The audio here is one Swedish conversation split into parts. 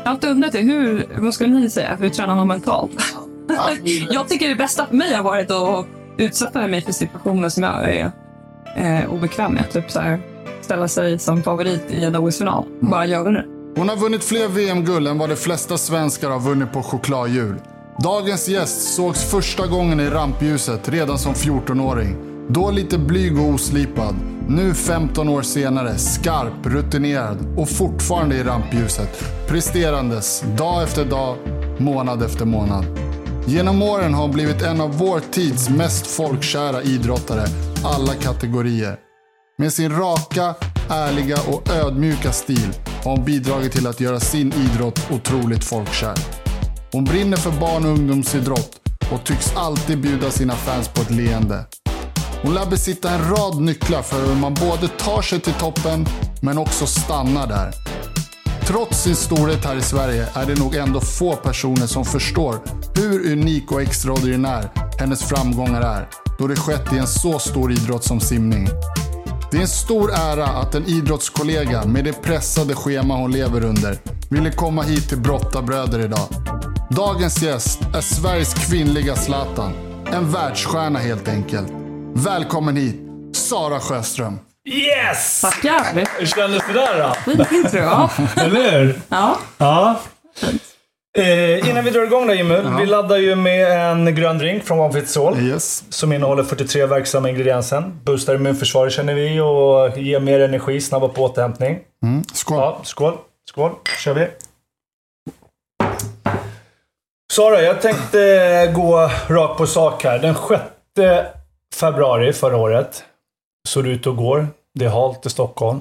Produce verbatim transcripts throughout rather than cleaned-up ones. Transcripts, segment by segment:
Jag har alltid undrat hur, vad skulle ni säga, hur tränar man mentalt? Jag tycker det bästa för mig har varit att utsätta mig för situationer som jag är eh, obekväm med. Typ så här, ställa sig som favorit i en O S-final. Bara göra det. Hon har vunnit fler V M-guld än vad de flesta svenskar har vunnit på chokladhjul. Dagens gäst sågs första gången i rampljuset redan som fjortonåring. Då lite blyg och oslipad. Nu femton år senare, skarp, rutinerad och fortfarande i rampljuset. Presterandes, dag efter dag, månad efter månad. Genom åren har hon blivit en av vår tids mest folkkära idrottare, alla kategorier. Med sin raka, ärliga och ödmjuka stil har hon bidragit till att göra sin idrott otroligt folkkär. Hon brinner för barn- och ungdomsidrott och tycks alltid bjuda sina fans på ett leende. Hon lär besitta en rad nycklar för hur man både tar sig till toppen men också stannar där. Trots sin storhet här i Sverige är det nog ändå få personer som förstår hur unik och extraordinär hennes framgångar är, då det skett i en så stor idrott som simning. Det är en stor ära att en idrottskollega med det pressade schema hon lever under ville komma hit till Brottabröder idag. Dagens gäst är Sveriges kvinnliga Zlatan, en världsstjärna helt enkelt. Välkommen hit, Sara Sjöström. Yes! Tackar! Hur kändes det där då? Fint intro, ja. Eller hur? Ja. Ja. Eh, innan vi drar igång då, Jimmy, Ja. vi laddar ju med en grön drink från One Fits All. Yes. Som innehåller fyrtiotre verksamma ingredienser. Boostar immunförsvaret känner vi och ger mer energi, snabba på återhämtning. Mm. Skål. Ja, skål. Skål, kör vi. Sara, jag tänkte gå rakt på sak här. Den sjätte februari förra året så du ut och går. Det är halt i Stockholm.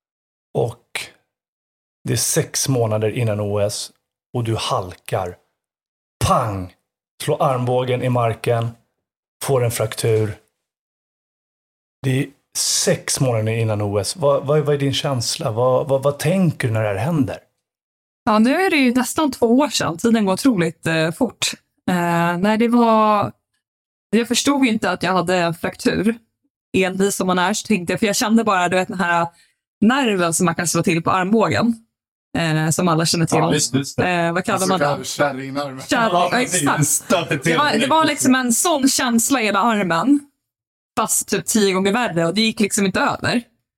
Och det är sex månader innan O S. Och du halkar. Pang! Slår armbågen i marken. Får en fraktur. Det är sex månader innan O S. Vad, vad, vad är din känsla? Vad, vad, vad tänker du när det här händer? Ja, nu är det ju nästan två år sedan. Tiden går otroligt eh, fort. Eh, nej, det var... Jag förstod ju inte att jag hade en fraktur. Envis som man är, så tänkte jag. För jag kände bara, du vet, den här nerven som man kan slå till på armbågen. Eh, som alla känner till. Ja, visst, visst. Eh, vad kallar man det? Kärringnerven. Kärring, ja, exakt. Det var, det var liksom en sån känsla i hela armen. Fast typ tio gånger värre. Och det gick liksom inte över.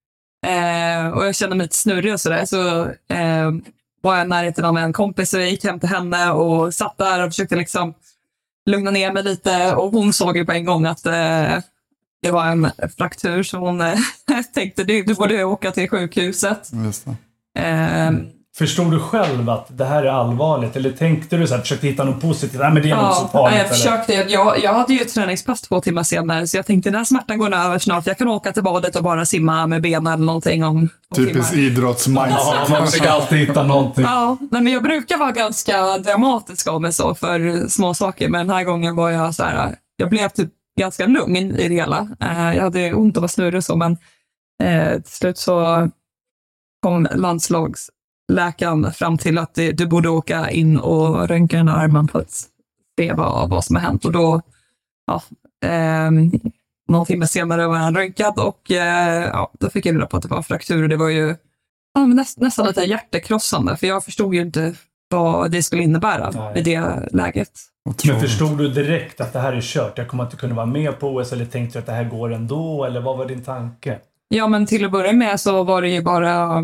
Eh, och jag kände mig lite snurrig och sådär. Så eh, var jag i närheten av en kompis. Och jag gick hem till henne och satt där och försökte liksom lugna ner mig lite. Och hon såg ju på en gång att eh, det var en fraktur. Så hon eh, tänkte, du, du borde åka till sjukhuset. Just det. Eh, Förstod du själv att det här är allvarligt? Eller tänkte du så här, försökte hitta något positivt? Nej, men det är ja, något så farligt. jag försökte. Jag, jag hade ju ett träningspass två timmar senare. Så jag tänkte, den här smärtan går över snart. Jag kan åka till badet och bara simma med benen eller någonting om två Typiskt timmar. idrottsmindset. Ja, man försöker alltid hitta någonting. Ja, nej, men jag brukar vara ganska dramatisk av mig så för små saker. Men den här gången var jag så här, jag blev typ ganska lugn i det hela. Uh, jag hade ont att vara snurrig och så, men uh, till slut så kom landslagsläkaren fram till att det, du borde åka in och röntga den här armen för att se vad, vad som har hänt. Och då, ja, um, någon timme senare var han röntgad och uh, ja, då fick jag reda på att det var en fraktur. Och det var ju ja, men näst, nästan lite hjärtekrossande, för jag förstod ju inte vad det skulle innebära Nej. i det läget. Men förstod du direkt att det här är kört? Jag kommer inte kunna vara med på O S, eller tänkte du att det här går ändå? Eller vad var din tanke? Ja, men till att börja med så var det ju bara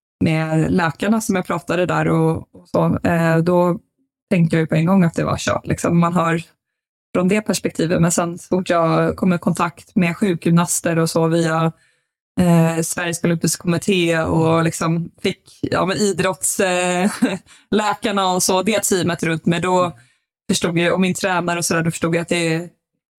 med läkarna som jag pratade där och, och så. Eh, då tänkte jag ju på en gång att det var kört. Liksom. Man hör från det perspektivet. Men sen så fort jag kom i kontakt med sjukgymnaster och så via eh, Sveriges olympiska kommitté och liksom fick ja, men idrottsläkarna eh, och så, det teamet runt mig, då förstod jag, och min tränare och sådär, då förstod jag att det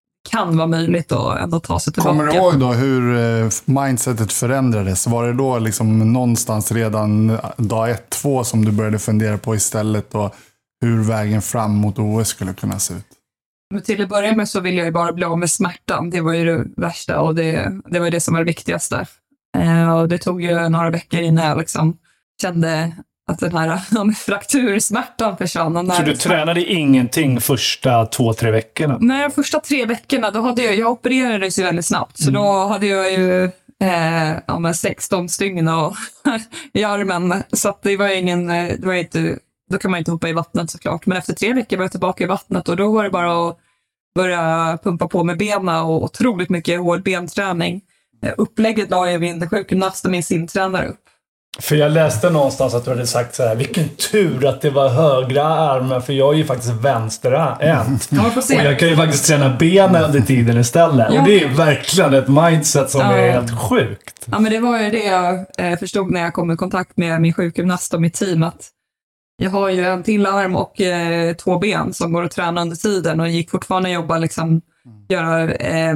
kan vara möjligt att ändå ta sig tillbaka. Kommer du ihåg då hur eh, mindsetet förändrades? Var det då liksom någonstans redan dag ett, två som du började fundera på istället, och hur vägen fram mot O S skulle kunna se ut? Men till att börja med så ville jag ju bara bli av med smärtan. Det var ju det värsta och det, det var det som var det viktigaste. Eh, och det tog ju några veckor innan jag liksom kände att den här fraktursmärtan försvann. Så du tränade ingenting första två, tre veckorna? Nej, första tre veckorna, då hade jag, jag opererades ju väldigt snabbt. Så mm. då hade jag ju eh, ja, sexton stygn och i armen. Så att det var ingen, det var inte då kan man inte hoppa i vattnet såklart. Men efter tre veckor var jag tillbaka i vattnet och då var det bara att börja pumpa på med benen och otroligt mycket hård benträning. Upplägget la jag vid sjukgymnast och min simtränare upp. För jag läste någonstans att du hade sagt så här, vilken tur att det var högra armen, för jag är ju faktiskt vänsterhänt. Ja, och jag kan ju faktiskt träna benen under tiden istället. Ja. Och det är verkligen ett mindset som ja. är helt sjukt. Ja, men det var ju det jag eh, förstod när jag kom i kontakt med min sjukgymnast och mitt team, att jag har ju en till arm och eh, två ben som går att träna under tiden och gick fortfarande jobba liksom, göra... Eh,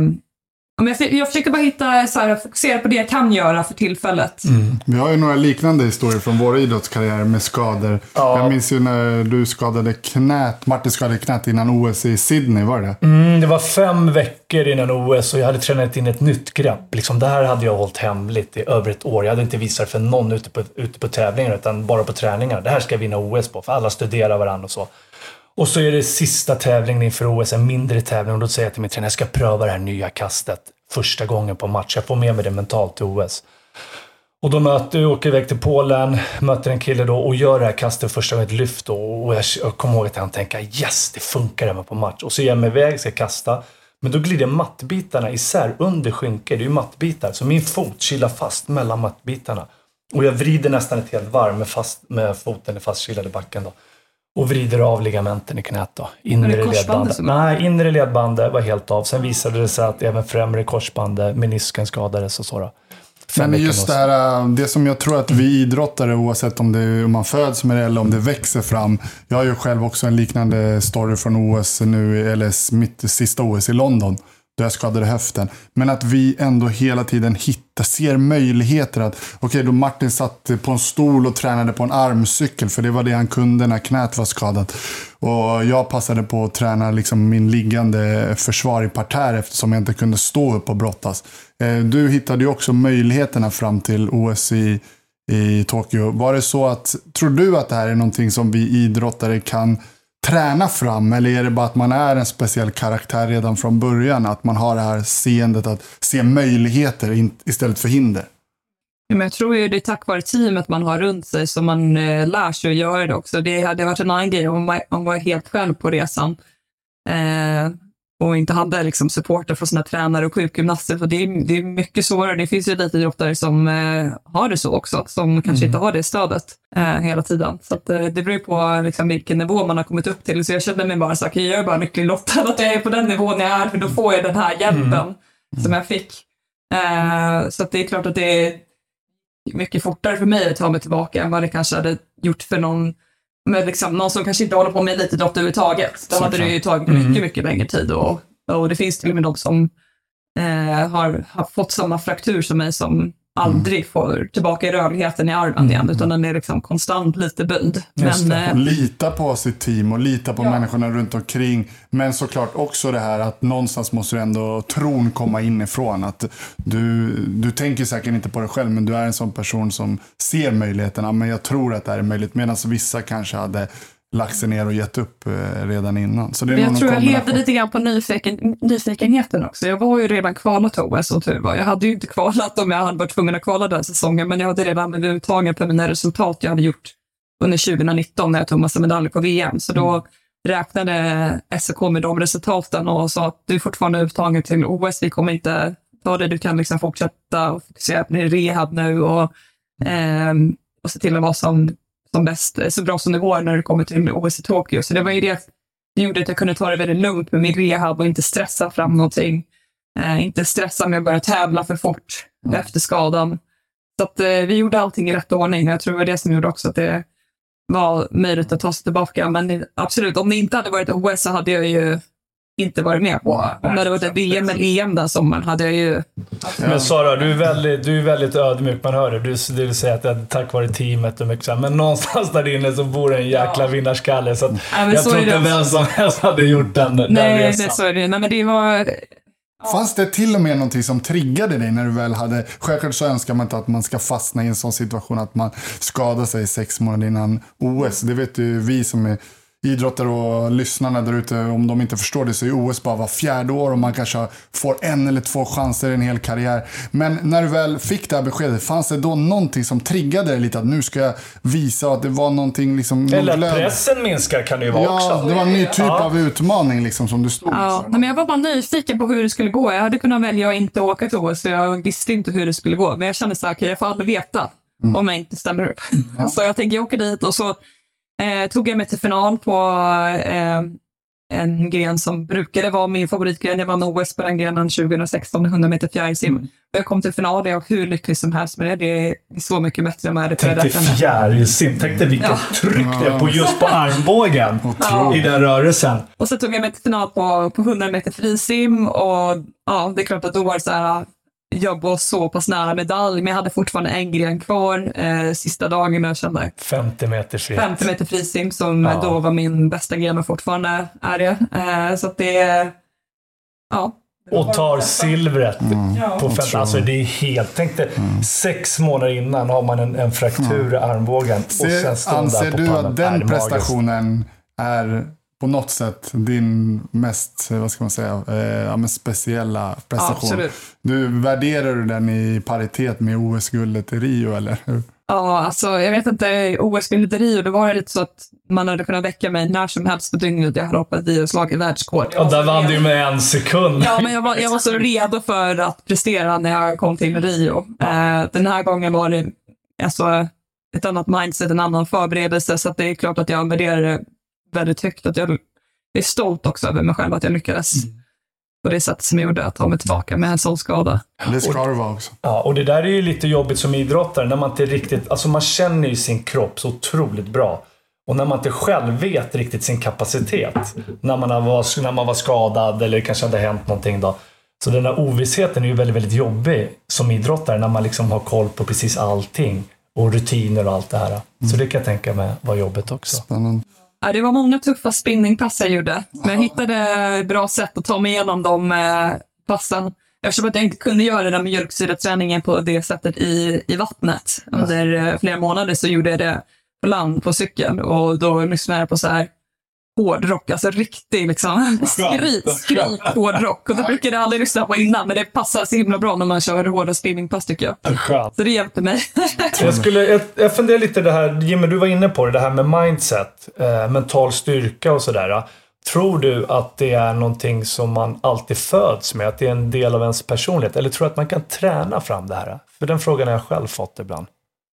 Jag, jag försökte bara hitta, så här, fokusera på det jag kan göra för tillfället. Mm. Vi har ju några liknande historier från våra idrottskarriär med skador. Ja. Jag minns ju när du skadade knät, Martin skadade knät innan O S i Sydney, var det? Mm, det var fem veckor innan O S och jag hade tränat in ett nytt grepp. Liksom, det här hade jag hållit hemligt i över ett år. Jag hade inte visat för någon ute på, ute på tävlingar utan bara på träningar. Det här ska jag vinna O S på, för alla studerar varandra och så. Och så är det sista tävlingen inför O S, en mindre tävling. Och då säger jag till min tränare, jag ska pröva det här nya kastet första gången på match. Jag får med mig det mentalt till O S. Och då möter jag, åker iväg till Polen, möter en kille då och gör det här kastet första gången, ett lyft då. Och jag, jag kommer ihåg att han tänker, yes, det funkar även på match. Och så ger jag mig iväg, ska kasta. Men då glider mattbitarna isär under skynker. Det är ju mattbitar. Så min fot kilar fast mellan mattbitarna. Och jag vrider nästan ett helt varv med, fast, med foten i fastkilade backen då. Och vrider av ligamenten i knät då. Inre ledbandet. Nej, inre ledbandet var helt av. Sen visade det sig att även främre korsbandet, menisken skadades och så då. Men just det här, det som jag tror att vi idrottare, oavsett om, det, om man föds med det eller om det växer fram. Jag har ju själv också en liknande story från O S nu, eller mitt sista O S i London. Då jag skadade höften. Men att vi ändå hela tiden hittar, ser möjligheter att, okej okay, då Martin satt på en stol och tränade på en armcykel, för det var det han kunde när knät var skadat. Och jag passade på att träna liksom min liggande försvar i parterre eftersom jag inte kunde stå upp och brottas. Du hittade ju också möjligheterna fram till O S i, i Tokyo. Var det så att, tror du att det här är någonting som vi idrottare kan träna fram, eller är det bara att man är en speciell karaktär redan från början, att man har det här seendet att se möjligheter istället för hinder? Ja, men jag tror ju det är tack vare teamet man har runt sig som man eh, lär sig att göra det också. Det hade varit en annan grej om man, man var helt själv på resan eh, och inte hade liksom supporter från sina tränare och sjukgymnaster, för det är, det är mycket svårare. Det finns ju lite idrottare som eh, har det så också, som kanske Mm. inte har det stödet eh, hela tiden. Så att, eh, det beror på liksom, vilken nivå man har kommit upp till. Så jag kände mig bara så att jag är bara lycklig lottad att jag är på den nivån jag är, för då får jag den här hjälpen Mm. som jag fick. Eh, så att det är klart att det är mycket fortare för mig att ta mig tillbaka än vad det kanske hade gjort för någon, med liksom, någon som kanske inte håller på med elitidrott överhuvudtaget. Då hade det ju tagit mycket, Mm. mycket längre tid. Och, och det finns till och med de som eh, har, har fått samma fraktur som mig som aldrig får tillbaka i rörligheten i armen igen, utan den är liksom konstant lite böjd. Men, eh, Och lita på sitt team och lita på Ja. människorna runt omkring. Men såklart också det här att någonstans måste du ändå tron komma inifrån. Att du, du tänker säkert inte på dig själv, men du är en sån person som ser möjligheterna. Men jag tror att det här är möjligt, medan vissa kanske hade lagt sig ner och gett upp eh, redan innan. Så det är Men nog jag en tror jag kombination. levde lite grann på nyfiken, nyfikenheten också. Jag var ju redan kvalat till O S, och tur var. Jag hade ju inte kvalat om jag hade varit tvungen att kvala den säsongen, men jag hade redan blivit uttagen på mina resultat jag hade gjort under tjugonitton när jag tog massa medaljer på V M. Så då räknade S O K med de resultaten och sa att du är fortfarande uttagen till O S. Vi kommer inte ta det. Du kan liksom fortsätta och fokusera på din rehab nu och, ehm, och se till att vara som som bäst, så bra som det går när det kommer till O S i Tokyo. Så det var ju det som gjorde att jag kunde ta det väldigt lugnt med min rehab och inte stressa fram någonting. Eh, inte stressa med att börja tävla för fort Mm. efter skadan. Så att eh, vi gjorde allting i rätt ordning. Jag tror det var det som gjorde också att det var möjligt att ta sig tillbaka. Men absolut, om det inte hade varit O S så hade jag ju inte varit med på. Om det hade varit ett V M eller E M den sommaren hade jag ju... Men Sara, du är väldigt, du är väldigt ödmjuk, man hör det. Du, du vill säga att det är tack vare teamet och mycket så här. Men någonstans där inne så bor en jäkla Ja. vinnarskalle. Så att Ja, men jag så tror är det inte vem som helst hade gjort den, den Nej, resan. det, så är det. Nej, men det var... Fanns det till och med någonting som triggade dig när du väl hade... Självklart så önskar man inte att man ska fastna i en sån situation att man skadar sig sex månader innan O S. Det vet ju vi som är idrottare och lyssnarna där ute, om de inte förstår det, så är O S bara var fjärde år och man kanske får en eller två chanser i en hel karriär. Men när du väl fick det här beskedet, fanns det då någonting som triggade dig lite att nu ska jag visa att det var någonting liksom... Eller att pressen minskar kan det ju vara ja, också. Ja, det var en ny typ ja. av utmaning liksom som du stod ja, men jag var bara nyfiken på hur det skulle gå. Jag hade kunnat välja att inte åka till O S, så jag visste inte hur det skulle gå. Men jag kände så här, okay, jag får aldrig veta mm. om jag inte ställer upp. Ja. Så jag tänkte jag åker dit och så eh, tog jag mig till final på eh, en gren som brukade vara min favoritgren. Jag vann O S på den grenen tjugohundrasexton, hundra meter fjärilsim. Mm. Jag kom till final, jag var hur lycklig som helst med det. Det är så mycket bättre än vad jag hade förrättat. Tänk dig fjärilsim, tänk dig vilket ja. tryck det är på just på armbågen ja. i den rörelsen. Och så tog jag mig till final på, på hundra meter frisim och ja, det är klart att då var det så här, jag var så pass nära medalj, men jag hade fortfarande en gren kvar eh, sista dagen jag kände. femtio meter frisim. femtio meter frisim som ja. då var min bästa gren och fortfarande är det. Eh, så att det ja. Och tar silvret mm. på femtio. Alltså det är helt... Tänk dig, mm. sex månader innan har man en, en fraktur i armbågen. Se, och sen står anser där på du att den prestationen är på något sätt din mest, vad ska man säga, eh, men speciella prestation? Ja, du värderar du den i paritet med O S-guldet i Rio, eller hur? Ja, alltså jag vet inte, O S-guldet i Rio, det var lite så att man hade kunnat väcka mig när som helst på dygnet. Jag hade hoppat i och slagit världskort. Ja, där vann du med en sekund. Ja, men jag var, jag var så redo för att prestera när jag kom till Rio. Eh, den här gången var det alltså, ett annat mindset, en annan förberedelse, så att det är klart att jag värderar det väldigt högt. Att jag är stolt också över mig själv att jag lyckades mm. på det sättet som jag gjorde, att ta mig tillbaka med en sån skada. Det ska det vara också. Ja, och det där är ju lite jobbigt som idrottare när man inte riktigt, alltså man känner ju sin kropp så otroligt bra. Och när man inte själv vet riktigt sin kapacitet, när man var, när man var skadad eller kanske hade hänt någonting då. Så den här ovissheten är ju väldigt, väldigt jobbig som idrottare när man liksom har koll på precis allting och rutiner och allt det här. Mm. Så det kan jag tänka mig var jobbigt också. Spännande. Ja, det var många tuffa spinningpass jag gjorde. Men jag hittade bra sätt att ta mig igenom de eh, passen. Eftersom att jag inte kunde göra den mjölksyraträningen på det sättet i, i vattnet. Under eh, flera månader så gjorde jag det på land på cykeln. Och då lyssnade jag på så här hårdrock, alltså riktig liksom skrik, skrik hårdrock. Och det brukade jag aldrig lyssna på innan, men det passar så himla bra när man kör hårda spinningpass tycker jag. Skönt. Så det hjälpte mig. jag, skulle, jag, jag funderar lite det här, Jimmy, du var inne på det, det här med mindset, eh, mental styrka och sådär. Tror du att det är någonting som man alltid föds med, att det är en del av ens personlighet? Eller tror du att man kan träna fram det här? För den frågan har jag själv fått ibland.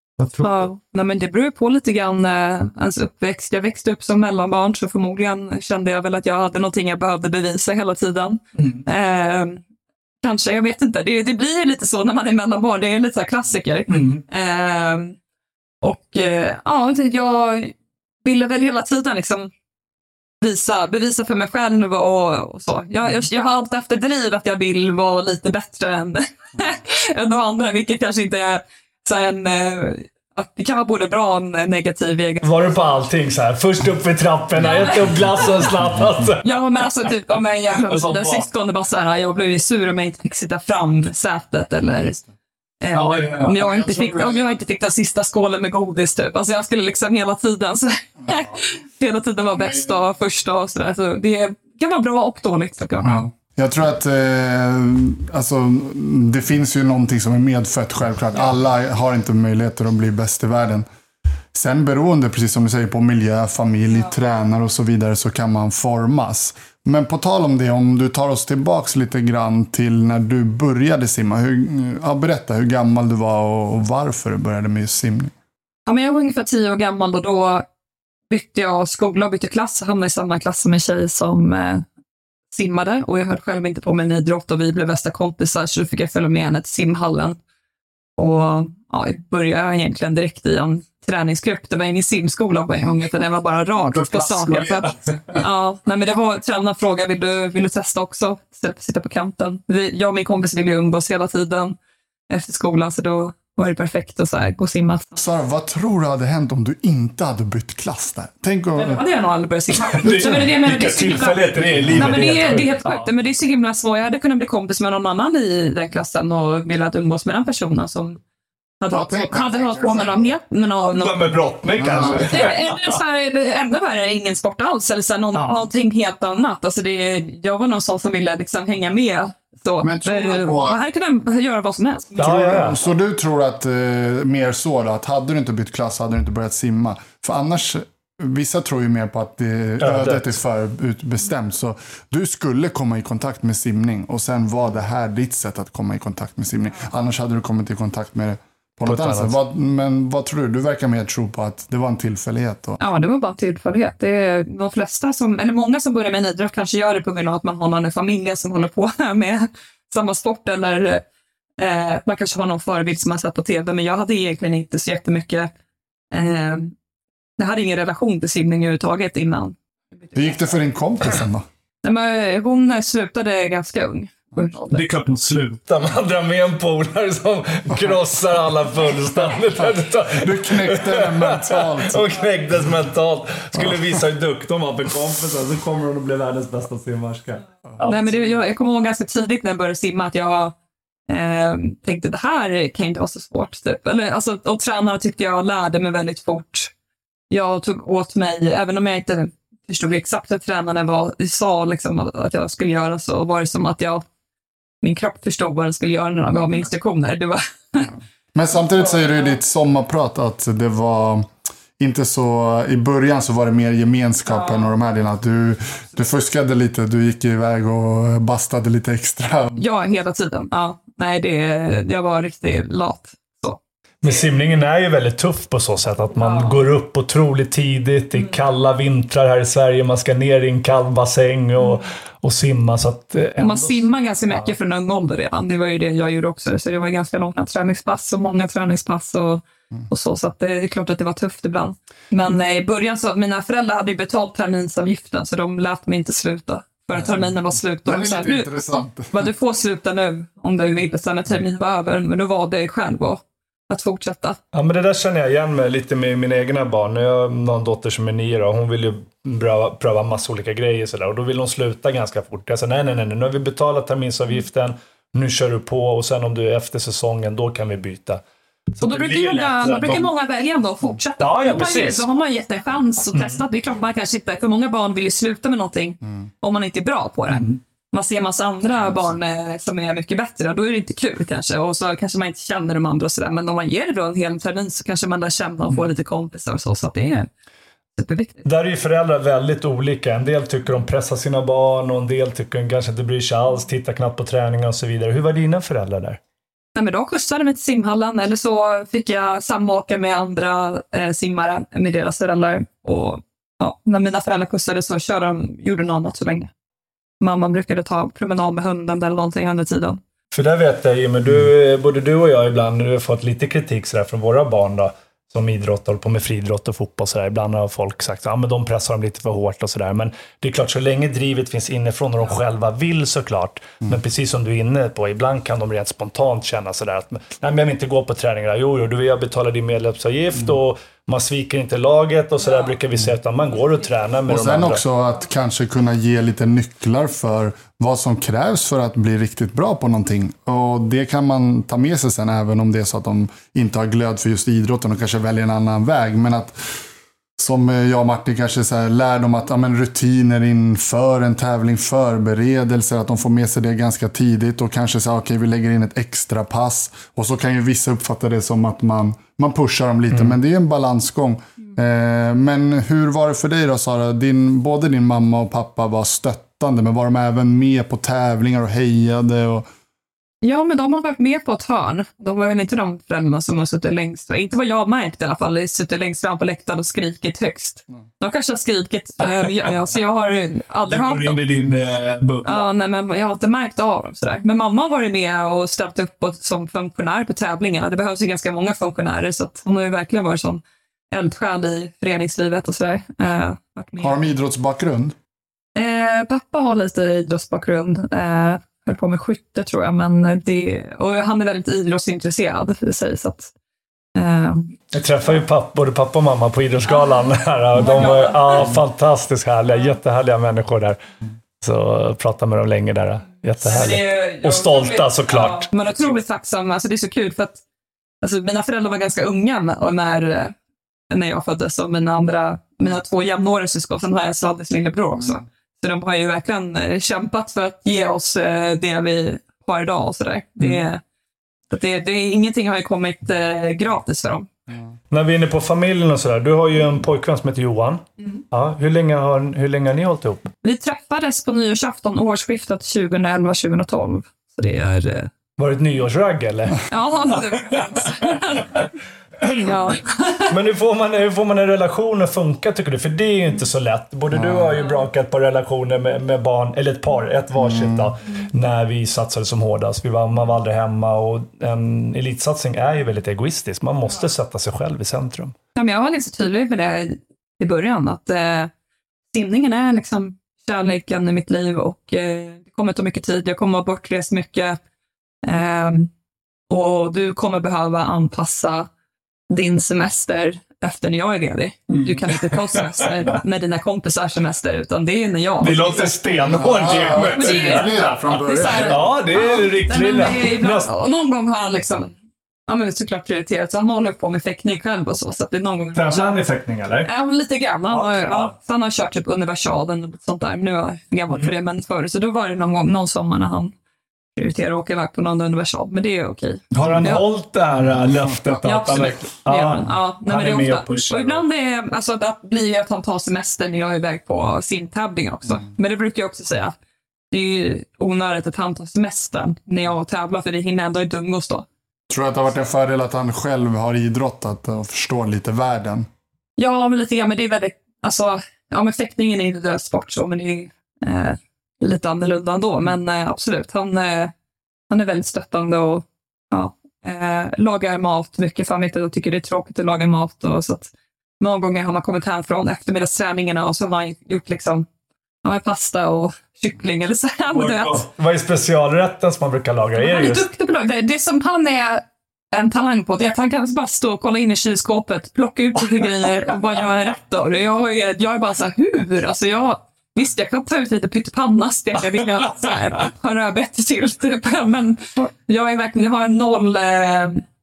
Ja, nej, men det beror på lite grann eh, ens uppväxt. Jag växte upp som mellanbarn, så förmodligen kände jag väl att jag hade någonting jag behövde bevisa hela tiden. Mm. Eh, kanske, jag vet inte. Det, det blir lite så när man är mellanbarn. Det är lite så här klassiker. Mm. Eh, och eh, ja, jag ville väl hela tiden liksom visa, bevisa för mig själv och, och så. Jag, jag, jag har alltid haft ett driv att jag vill vara lite bättre än, än de andra, vilket kanske inte är så en, att det kan vara både bra och negativ egen. Var du på allting så här? Först upp för trapporna, ett upp glass och snabbt. Alltså. Ja, men alltså typ om jag jämför den sista gången bara så här, jag blev ju sur om jag inte fick sitta fram sätet eller eh, ja, ja, ja. Om, jag inte fick, om jag inte fick den sista skålen med godis typ. Alltså jag skulle liksom hela tiden så, hela tiden vara bäst och första och sådär. Så det kan vara bra och dåligt så kan ja. Jag tror att eh, alltså, det finns ju någonting som är medfött självklart. Alla har inte möjligheter att bli bäst i världen. Sen beroende, precis som du säger, på miljö, familj, ja. tränare och så vidare så kan man formas. Men på tal om det, om du tar oss tillbaks lite grann till när du började simma. Hur, ja, berätta hur gammal du var och, och varför du började med simning. Ja, men jag var ungefär tio år gammal och då bytte jag skola och bytte klass. Jag hamnade i samma klass som en tjej som eh, simmade. Och jag höll själv inte på med en idrott och vi blev bästa kompisar. Så då fick jag följa med henne till simhallen. Och ja, jag började egentligen direkt i en träningsgrupp. Det var ingen simskola på en gång, utan det var bara rakt på saker. För att, ja, nej, men det var tränarfråga, vill du, vill du testa också? Sitta på kanten. Vi, jag och min kompis ville umgås hela tiden efter skolan, så då var det perfekt att så här, gå och simma. Sara, vad tror du hade hänt om du inte hade bytt klass där? Tänk om... Men då hade jag nog aldrig börjat simma. det, så, men det, men vilka tillfälligheter det är i livet. Nej, men det, är, det är helt sjukt, ja. Men det är så himla svårt. Jag hade kunnat bli kompis med någon annan i den klassen och velat umgås med den personen som hade hållit på, hade hållit på med någon helt... Med, någon, någon, med brottning kanske. Eller så här, ännu värre, ingen sport alls. Eller så här, någon, ja. någonting helt annat. Alltså det, jag var någon sån som ville liksom hänga med. Så, men tror på... här kan den göra vad som helst. Ja, ja, ja. Så du tror att eh, mer så då, att hade du inte bytt klass hade du inte börjat simma? För annars, vissa tror ju mer på att det, ödet är förutbestämt. Så du skulle komma i kontakt med simning och sen var det här ditt sätt att komma i kontakt med simning. Annars hade du kommit i kontakt med det på något annat sätt. Vad, men vad tror du? Du verkar mer tro på att det var en tillfällighet då. Ja, det var bara en tillfällighet. Det är de flesta som, eller många som börjar med en idrott kanske gör det på grund av att man har någon i familjen som håller på med samma sport, eller eh, man kanske har någon förebild som man sett på tv. Men jag hade egentligen inte så jättemycket, eh, jag hade ingen relation till simning överhuvudtaget innan. Hur gick det för din kompis då? Nej, men hon slutade ganska ung. Det är klart hon slutar. Man drar med en polare som krossar alla fullständigt. Du knäckte den mentalt. Hon knäcktes mentalt. Skulle visa hur duktig hon var för kompisen. Så kommer hon att bli världens bästa simmarska. Alltså. Nej, men det, jag, jag kommer ihåg ganska tidigt när jag började simma att jag eh, tänkte det här kan inte vara så svårt. Typ. Eller, alltså, och tränare tyckte jag lärde mig väldigt fort. Jag tog åt mig, även om jag inte förstod exakt att tränarna var, sa liksom att jag skulle göra, så var det som att jag min kropp förstod vad den skulle göra när de gav mig instruktioner. Det var... Men samtidigt säger du i ditt sommarprat att det var inte så, i början så var det mer gemenskapen, ja. Och de här delarna. Att du, du fuskade lite, du gick iväg och bastade lite extra. Ja, hela tiden. Ja. Nej, det, jag var riktigt lat. Så. Men simningen är ju väldigt tuff på så sätt att man ja. går upp otroligt tidigt i kalla vintrar här i Sverige. Man ska ner i en kall bassäng och, och simma. Så att ändå... Man simmar ganska mycket ja. från ung ålder redan. Det var ju det jag gjorde också. Så det var ganska långa träningspass och många träningspass och, mm. och så. Så att det är klart att det var tufft ibland. Men mm. i början så, mina föräldrar hade ju betalt terminsavgiften så de lät mig inte sluta. För terminen var slut. Det är lite här, intressant. Men du får sluta nu om du vill. Sen när terminen var över. Men då var det själv och att fortsätta. Ja, men det där känner jag igen med lite med mina egna barn. Jag har någon dotter som är nio och hon vill ju pröva, pröva massa olika grejer så där, och då vill hon sluta ganska fort. Jag sa nej, nej, nej, nu har vi betalat terminsavgiften, nu kör du på och sen om du är efter säsongen, då kan vi byta. Så och då brukar, många, då brukar många välja ändå att fortsätta. Ja, ja, precis. Så har man gett en chans att testa. Mm. Det är klart man kanske inte, för många barn vill ju sluta med någonting mm. om man inte är bra på det. Mm. Man ser en massa andra mm. barn eh, som är mycket bättre och då är det inte kul kanske. Och så kanske man inte känner de andra och sådär. Men om man ger det då en hel termin så kanske man där känner och får lite kompisar och så. Så att det är superviktigt. Där är ju föräldrar väldigt olika. En del tycker de pressar sina barn och en del tycker de kanske inte bryr sig alls. Tittar knappt på träningar och så vidare. Hur var dina föräldrar där? Nej, men de skjutsade mig till simhallen eller så fick jag samåka med andra eh, simmare med deras föräldrar. Och ja, när mina föräldrar skjutsade så körde de, gjorde något annat så länge. Mamma brukade ta promenad med hunden eller någonting under tiden. För där vet jag, men du, både du och jag ibland har fått lite kritik så där från våra barn då, som idrottar på med friidrott och fotboll så där. Ibland har folk sagt att ja, men de pressar dem lite för hårt och sådär. Men det är klart, så länge drivet finns inifrån och de själva vill såklart. Mm. Men precis som du är inne på, ibland kan de rent spontant känna sådär att nej, men jag vill inte gå på träningar. Jo, jo, du vill jag betala din medlemsavgift mm. och man sviker inte laget och sådär, brukar vi säga att man går och tränar med och de sen andra. Också att kanske kunna ge lite nycklar för vad som krävs för att bli riktigt bra på någonting. Och det kan man ta med sig sen även om det är så att de inte har glöd för just idrotten och kanske väljer en annan väg. Men att som jag och Martin kanske så här, lär dem att ja, men rutiner inför en tävling, förberedelser, att de får med sig det ganska tidigt och kanske säga okej, okay, vi lägger in ett extra pass och så kan ju vissa uppfatta det som att man, man pushar dem lite, mm. men det är en balansgång. Mm. Eh, men hur var det för dig då, Sara? Din, både din mamma och pappa var stöttande, men var de även med på tävlingar och hejade och... Ja, men de har varit med på ett hörn. De var väl inte de föräldrarna som har suttit längst. Inte vad jag märkt i alla fall. Suttit längst fram på läktaren och skrikit högst. De kanske har skrikit. Äh, jag, så jag har aldrig hört dem. Din, uh, ja, nej, men jag har inte märkt av dem sådär. Men mamma har varit med och ställt upp på, som funktionär på tävlingarna. Det behövs ju ganska många funktionärer. Så att hon har ju verkligen varit som eldsjäl i föreningslivet och sådär. Uh, har de idrottsbakgrund? Uh, pappa har lite idrottsbakgrund. Uh, höll på med skytte tror jag, men det, och han är väldigt idrottsintresserad i sig, så att, eh. Jag träffade ju pappa, både pappa och mamma på idrottsgalan här, och de var ja, fantastiskt härliga, jättehärliga människor där, så pratade med dem länge där, jättehärliga och stolta såklart. Ja, men otroligt tacksam, alltså det är så kul för att alltså mina föräldrar var ganska unga när, när, när jag föddes och mina andra, mina två jämnåriga syskon, sen har jag Sladdes lillebror också. Mm. Så de har ju verkligen kämpat för att ge oss det vi har idag och sådär. Mm. Det, det, det är ingenting har ju kommit eh, gratis för dem. Mm. När vi är inne på familjen och sådär, du har ju en pojkvän som heter Johan. Mm. Ja, hur, länge har, hur länge har ni hållit ihop? Vi träffades på nyårsafton årsskiftet tjugoelva tjugotolv. Så det är... Eh... Var det ett nyårsragg eller? Ja, ja. Men hur får, man, hur får man en relation att funka tycker du? För det är ju inte så lätt. Både mm. du har ju brakat på relationer med, med barn, eller ett par, ett varsitt mm. då, när vi satsade som hårdast. Vi var, man var aldrig hemma och en elitsatsning är ju väldigt egoistisk. Man måste ja. sätta sig själv i centrum. Ja, men jag var liksom tydlig med det i början, att eh, simningen är liksom kärleken i mitt liv och eh, det kommer ta mycket tid. Jag kommer att bortresa mycket eh, och du kommer behöva anpassa din semester efter när jag är ledig. Mm. Du kan inte ta semester med dina kompisars semester, utan det är när jag... Det låter stenhårt. Ja, det är från början. Ja, det är riktigt. Någon gång har han liksom... Ja, men såklart prioriterat. Så han håller på med fäktning själv och så. Så att det är någon gång... Tränar han i fäktning, eller? Ja, lite grann. Han har, ja, han har kört typ universalen och sånt där. Nu är jag gammal för det, men förr. Så då var det någon gång, någon sommar när han prioriterar att åka iväg på någon universal, men det är okej. Har han ja. hållit det här löftet? Ja, absolut. Han, ja, ja, nej, han men det är ofta. Och ibland är alltså, det blir att han tar semester när jag är iväg på sin tävling också. Mm. Men det brukar jag också säga. Det är ju onödigt att han tar semester när jag tävlar, för det hinner ändå i dungos då. Tror du att det har varit en fördel att han själv har idrottat och förstår lite världen? Ja, men lite grann, men det är väldigt, alltså, ja, men fäktningen är inte en sport så, men det är eh, lite annorlunda ändå, men eh, absolut, han, eh, han är väldigt stöttande och ja, eh, lagar mat mycket, för han vet att jag tycker det är tråkigt att laga mat och så att många gånger har man kommit hem från eftermiddagsträningarna och så har man gjort liksom ja, pasta och kyckling eller så här. Och, vad är specialrätten som man brukar laga? Är han är duktig på det. Det som han är en talang på, det är att han kan bara stå och kolla in i kylskåpet, plocka ut lite grejer och bara göra rätt då. Jag är, jag är bara så här, hur? Alltså jag, visst, jag kan ta ut lite pyttipanna, steka vill jag så här, ha rödbetor till typ. Men jag är verkligen, jag har en noll eh,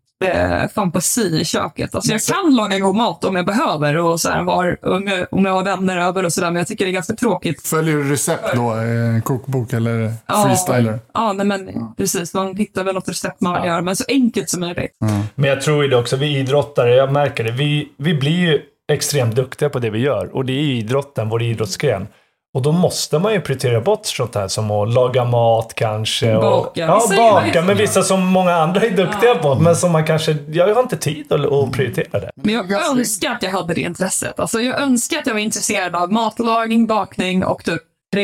eh, fantasi i köket. Alltså jag kan laga god mat om jag behöver och så här, var, om, jag, om jag har vänner över och sådär, men jag tycker det är ganska tråkigt. Följer du recept då? En kokbok eller freestyler? Ja, ja nej, men ja. Precis. Man hittar väl något recept man vill göra, men så enkelt som möjligt. Mm. Men jag tror ju det också, vi idrottare, jag märker det, vi, vi blir ju extremt duktiga på det vi gör. Och det är ju idrotten, vår idrottsgren. Och då måste man ju prioritera bort sånt här som att laga mat kanske. Och, baka. Ja, baka. Men vissa som många andra är duktiga ja. på. Men som man kanske, jag har inte tid att, att prioritera det. Men jag önskar att jag hade det intresset. Alltså jag önskar att jag var intresserad av matlagning, bakning och typ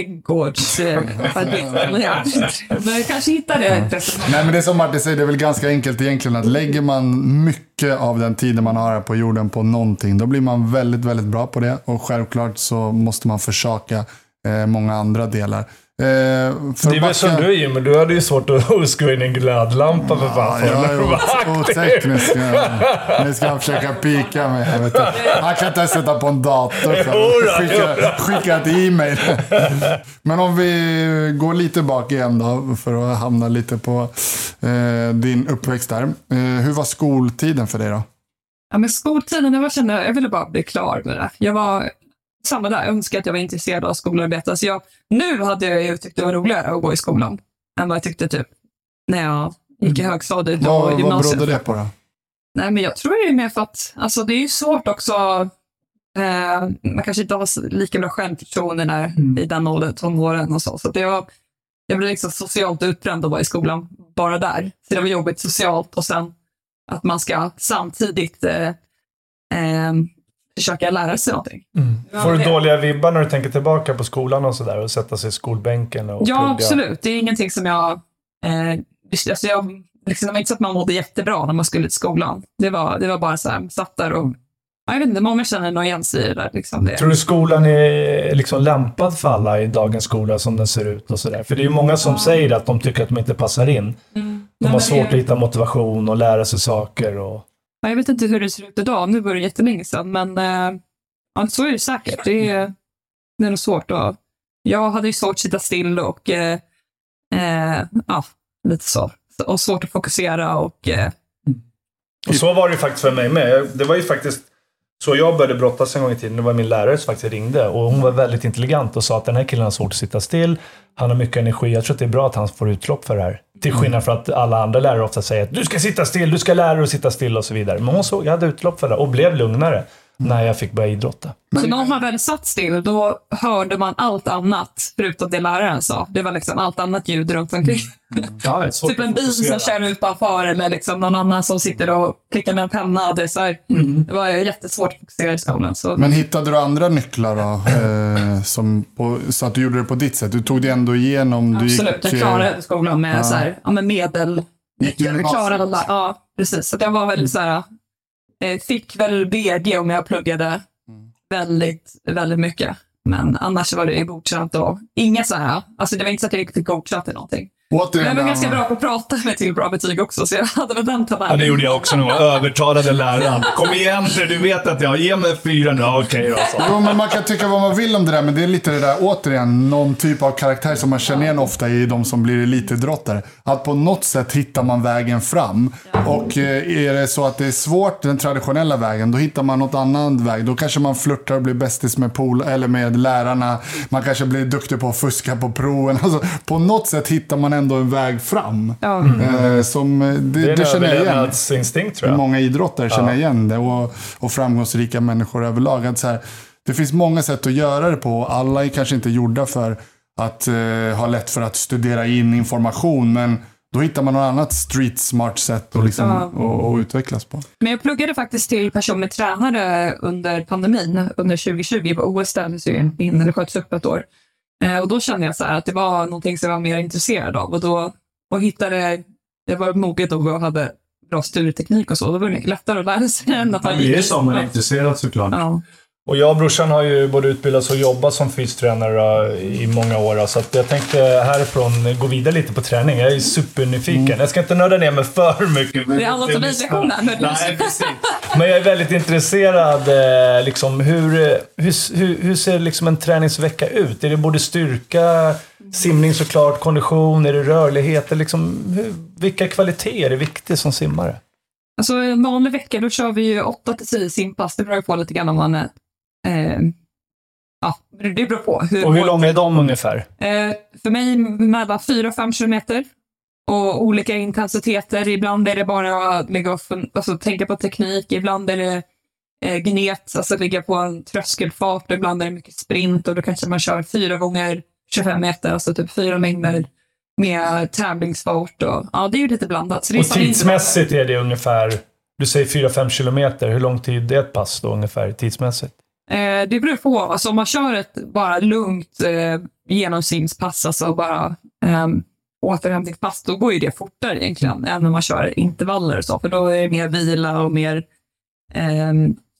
trädgårdsarbete. Men jag kanske hittar det intresset. Nej, men det är som Martin säger, det är väl ganska enkelt egentligen att lägger man mycket av den tiden man har här på jorden på någonting, då blir man väldigt, väldigt bra på det. Och självklart så måste man försaka eh, många andra delar. Eh, för det är väl som du, Jim, men du hade ju svårt att skruva in en glödlampa för fan. Ja, jag är oteknisk. Nu ska han försöka pika mig. Jag vet inte. Han kan inte sätta på en dator. Skicka, skicka ett e-mail. Men om vi går lite bak igen då, för att hamna lite på eh, din uppväxt där. Eh, hur var skoltiden för dig då? Ja, men skoltiden, jag, var kände, jag ville bara bli klar med det. Jag var samma där, jag önskar att jag var intresserad av skolarbete. Så jag, nu hade jag ju tyckt det var roligare att gå i skolan än vad jag tyckte typ när jag gick i högstadiet och vad, gymnasiet. Vad berodde det på då? Nej, men jag tror det är mer för att alltså, det är ju svårt också. Eh, man kanske inte har lika bra självförtroende när, mm. i den åldern, tonåren och så. Så det var, jag blev liksom socialt utbränd att vara i skolan bara där. Så det var jobbigt socialt och sen att man ska samtidigt eh, eh, försöka lära sig någonting. Mm. Får du dåliga vibbar när du tänker tillbaka på skolan och sådär och sätta sig i skolbänken och ja, plugga? Absolut. Det är ingenting som jag... Eh, alltså jag liksom, det var inte så att man mådde jättebra när man skulle till skolan. Det var, det var bara så här, satt där och... Jag vet inte, många känner nog igen sig i det där. Liksom det. Tror du skolan är liksom lämpad för alla i dagens skola som den ser ut och sådär? För det är ju många som ja. säger att de tycker att de inte passar in. Mm. De har svårt att hitta motivation och lära sig saker och... Jag vet inte hur det ser ut idag, nu var det jättelänge sedan, men äh, ja, så är det säkert. Det är, det är nog svårt att... Jag hade ju svårt att sitta still och äh, äh, ja, lite så. Och svårt att fokusera och äh, Och så var det ju faktiskt för mig med. Det var ju faktiskt så jag började brottas en gång i tiden. Det var min lärare som faktiskt ringde. Och hon var väldigt intelligent och sa att den här killen har svårt att sitta still. Han har mycket energi. Jag tror att det är bra att han får utlopp för det här. Till skillnad för att alla andra lärare ofta säger att du ska sitta still, du ska lära dig att sitta still och så vidare. Men hon såg, jag hade utlopp för det och blev lugnare när jag fick börja idrotta. Så när man väl satt still, då hörde man allt annat förutom det läraren sa. Det var liksom allt annat ljud runt omkring. Ja, typ en bil som kör utanför eller liksom någon annan som sitter och klickar med en penna. Det, så här, mm. det var jättesvårt att fokusera i skolan. Så. Men hittade du andra nycklar då? eh, som på, så att du gjorde det på ditt sätt? Du tog det ändå igenom? Du Absolut, gick, jag klarade skolan med, ja. så här, ja, med medel. Jag klarade alla, ja, precis. Så jag var väldigt så här, fick väl B G om jag pluggade mm. väldigt, väldigt mycket. Men annars var det godkänt och inga så här, alltså det var inte så att jag fick godkänt i någonting. Återigen, jag var ganska bra på att prata med till bra betyg också, så jag hade väl den talangen. Ja, det gjorde jag också nog. Övertalade läraren. Kom igen, för du vet att jag ger mig fyra nu. Okej okay, då. Så. Jo, men man kan tycka vad man vill om det där, men det är lite det där, återigen, någon typ av karaktär som man känner igen ofta i de som blir elitidrottare. Att på något sätt hittar man vägen fram. Och är det så att det är svårt, den traditionella vägen, då hittar man något annan väg. Då kanske man flörtar och blir bästis med pool eller med lärarna. Man kanske blir duktig på att fuska på proven. Alltså, på något sätt hittar man ändå en väg fram. Ja. Mm. Eh, som, det, det, det känner jag igen. Instinkt, tror jag. Många idrottare känner ja. igen det. Och, och framgångsrika människor överlag. Att så här, det finns många sätt att göra det på. Alla är kanske inte gjorda för att eh, ha lätt för att studera in information. Men då hittar man något annat street smart sätt att liksom, ja. och, och utvecklas på. Men jag pluggade faktiskt till personlig tränare under pandemin. Under tjugo tjugo på O S in. Innan det sköts upp ett år. Och då kände jag så här att det var någonting som jag var mer intresserad av. Och då och hittade jag var moget och hade bra studieteknik och så. Då var det mycket lättare att lära sig än att man det är som man är intresserad såklart. Ja. Och jag och brorsan har ju både utbildats och jobbat som fystränare i många år. Så att jag tänkte härifrån gå vidare lite på träning. Jag är supernyfiken. Mm. Jag ska inte nörda ner mig för mycket. Det är alla som visar. Nej, precis. Men jag är väldigt intresserad. Liksom, hur, hur, hur, hur ser liksom en träningsvecka ut? Är det både styrka, simning såklart, kondition, är det rörlighet? Liksom, hur, vilka kvaliteter är viktiga som simmare? Alltså en vanlig vecka, då kör vi ju åtta till tio simpass. Det beror på lite grann om man är... Eh, ja, det beror på. Hur och hur långa är de ungefär? Eh, för mig mellan fyra och fem kilometer. Och olika intensiteter. Ibland är det bara att lägga upp, alltså, tänka på teknik. Ibland är det eh, gnet, alltså ligga på en tröskelfart. Ibland är det mycket sprint och då kanske man kör fyra gånger tjugofem meter. Alltså typ fyra mängder med tävlingsfart. Och, ja, det är ju lite blandat. Så det och tidsmässigt är det ungefär, du säger fyra till fem kilometer. Hur lång tid är ett pass då ungefär tidsmässigt? Eh, det beror på. Alltså om man kör ett bara lugnt eh, genomsimspass, alltså bara eh, återhämtningspass, då går ju det fortare egentligen mm. än när man kör intervaller och så. För då är det mer vila och mer eh,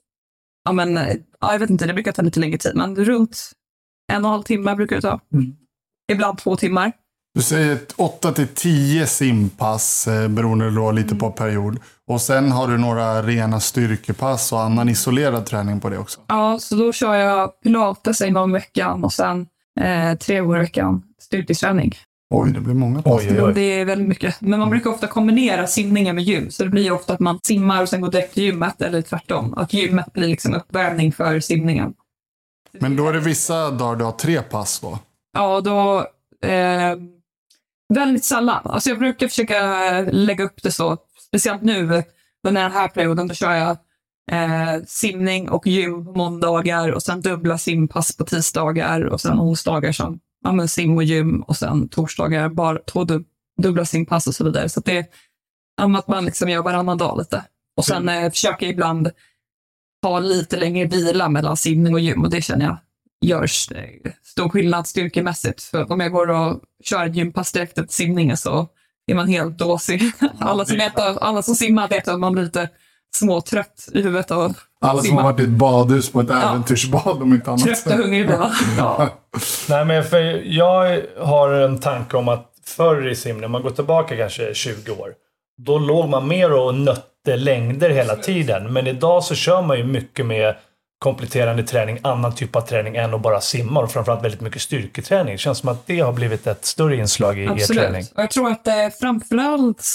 ja men, ja, jag vet inte, det brukar ta lite längre tid, men runt en och en halv timme brukar det ta. Mm. Ibland två timmar. Du säger åtta till tio simpass eh, beroende då lite mm. på period. Och sen har du några rena styrkepass och annan isolerad träning på det också. Ja, så då kör jag pilates en gång i veckan och sen eh, tre gånger i veckan styrketräning. Oj, det blir många pass. Oj, oj, oj. Det är väldigt mycket. Men man brukar ofta kombinera simningen med gym. Så det blir ofta att man simmar och sen går direkt till gymmet eller tvärtom. Att gymmet blir liksom uppvärmning för simningen. Men då är det vissa dagar du har tre pass då? Ja, då... Eh, väldigt sällan. Alltså jag brukar försöka lägga upp det så. Speciellt nu, den här perioden, då kör jag eh, simning och gym på måndagar. Och sen dubbla simpass på tisdagar. Och sen onsdagar som ja, men sim och gym. Och sen torsdagar bara två dub- dubbla simpass och så vidare. Så det är att man liksom gör varannan dag lite. Och sen eh, försöker jag ibland ha lite längre vila mellan simning och gym. Och det känner jag gör stor skillnad styrkemässigt. För om jag går och kör ett gympass direkt efter simningen så är man helt dåsig. Alla som, vet, alla som simmar vet att man blir lite småtrött i huvudet av alla som har varit i ett badhus på ett ja. äventyrsbad om inte annat. Trött och hungrig bara. Ja. Nej, men för jag har en tanke om att förr i simning, man går tillbaka kanske tjugo år, då låg man mer och nötte längder hela tiden. Men idag så kör man ju mycket med kompletterande träning, annan typ av träning än att bara simma och framförallt väldigt mycket styrketräning. Det känns som att det har blivit ett större inslag i Absolut. er träning. Och jag tror att eh, framförallt så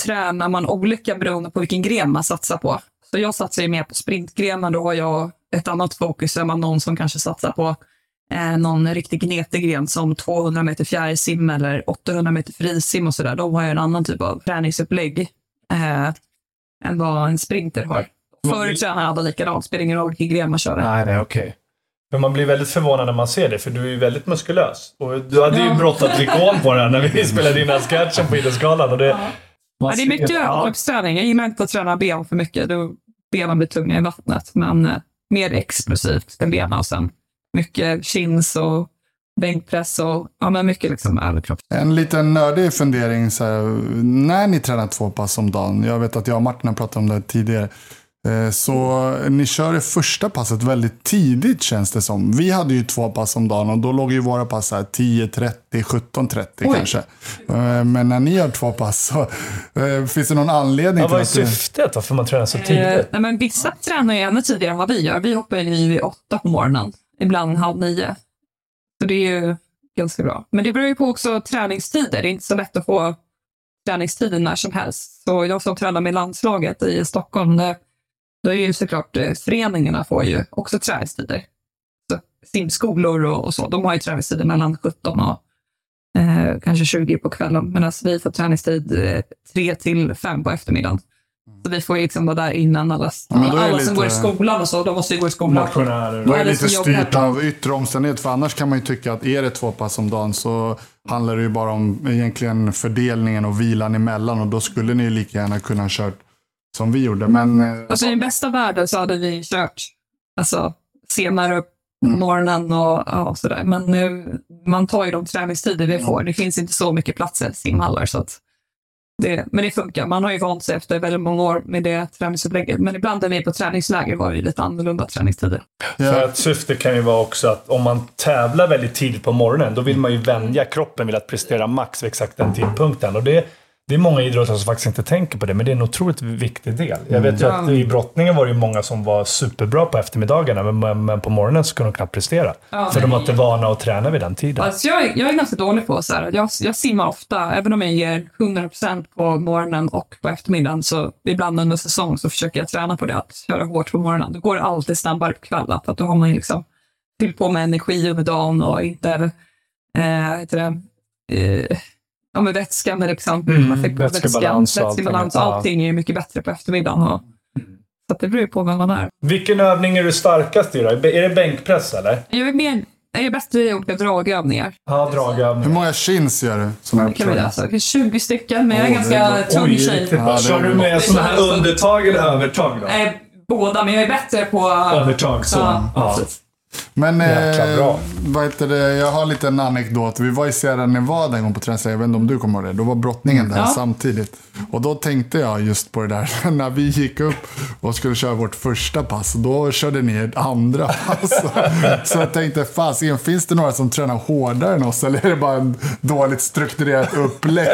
tränar man olika beroende på vilken gren man satsar på. Så jag satsar ju mer på sprintgrenen, då har jag ett annat fokus än man någon som kanske satsar på eh, någon riktig gnetig gren som tvåhundra meter fjärilsim eller åttahundra meter frisim och sådär. Då har jag en annan typ av träningsupplägg eh, än vad en sprinter har. Förut tränade alla likadant, spelar ingen roll vilken gren man kör. Nej, nej, okej. Okay. Men man blir väldigt förvånad när man ser det, för du är ju väldigt muskulös. Och du hade ju brottat trikon på den när vi spelade in sketchen på Idrottsgalan. Och det, ja. Ja, det är mycket överloppsträning. Jag gillar inte att träna ben för mycket. Då benen blir tunga i vattnet. Men eh, mer explosivt än benen. Och sen mycket chins och bänkpress och ja, men mycket liksom överkropp. En liten nördig fundering. Så här, när ni tränar två pass om dagen. Jag vet att jag och Martin har pratat om det tidigare. Så ni kör det första passet väldigt tidigt, känns det som. Vi hade ju två pass om dagen och då låg ju våra pass här tio trettio, sjutton trettio Oj. Kanske. Men när ni har två pass så finns det någon anledning ja, till vad är att... syftet då, för man tränar så tidigt? Eh, nej, men vissa tränar ju ännu tidigare än vad vi gör. Vi hoppar ju vid åtta på morgonen, ibland halv nio. Så det är ju ganska bra. Men det beror ju på också träningstider. Det är inte så lätt att få träningstider när som helst. Så jag som tränar med landslaget i Stockholm, då är ju såklart eh, föreningarna får ju också träningstider. Så simskolor och, och så, de har ju träningstider mellan sjutton och eh, kanske tjugo på kvällen. Medan vi får träningstid eh, tre till fem på eftermiddagen. Så vi får ju liksom vara där innan alla, alla, alla som lite... går i skolan och så, de måste ju gå i skolan. Motionärer. Då är det lite styrt av yttre omständighet, för annars kan man ju tycka att är det två pass om dagen så handlar det ju bara om egentligen fördelningen och vilan emellan, och då skulle ni ju lika gärna kunna ha kört som vi gjorde. Men alltså i den bästa världen så hade vi kört alltså senare upp på morgonen och ja, sådär. Men nu, man tar ju de träningstider vi får. Det finns inte så mycket platser i simhallar, så att det, men det funkar. Man har ju vant sig efter väldigt många år med det träningsupplägget. Men ibland när vi är på träningsläger var det lite annorlunda träningstider. Ja. För att syftet kan ju vara också att om man tävlar väldigt tidigt på morgonen, då vill man ju vänja kroppen vid att prestera max vid exakt den tidpunkten. Och det Det är många idrottare som faktiskt inte tänker på det, men det är en otroligt viktig del. Jag vet ju mm. att i brottningen var det ju många som var superbra på eftermiddagarna, men, men på morgonen så kunde de knappt prestera. Ja, för de var inte vana att träna vid den tiden. Alltså jag, är, jag är ganska dålig på så här. Jag, jag simmar ofta, även om jag ger hundra procent på morgonen och på eftermiddagen, så ibland under säsong så försöker jag träna på det, att köra hårt på morgonen. Då går det alltid snabbare på kvällen, för att då har man liksom fyllt på med energi under dagen och inte eh, heter det, eh, ja, med vätska med exempel. Mm, man fick på vätskebalans, vätskebalans och allting är ju mycket bättre på eftermiddagen. Och, så att det beror på vem man är. Vilken övning är du starkast i då? Är det bänkpress eller? Jag är, mer, jag är bäst i olika dragövningar. Ja, dragövningar. Hur många chins gör du? Som det kan vi läsa. tjugo stycken, men jag är oh, ganska tung tjej. Ja, kör du med sådana här undertag eller övertag då? Eh, båda, men jag är bättre på övertag. Så. Ja, ja. Men eh, vad heter det? Jag har lite en anekdot. Vi var i Sierra Nevada en gång på träningsläger. Jag vet inte om du kommer ihåg det. Då var brottningen där ja. samtidigt. Och då tänkte jag just på det där. När vi gick upp och skulle köra vårt första pass, då körde ni ett andra pass. Så jag tänkte, fasiken, finns det några som tränar hårdare än oss? Eller är det bara en dåligt strukturerat upplägg?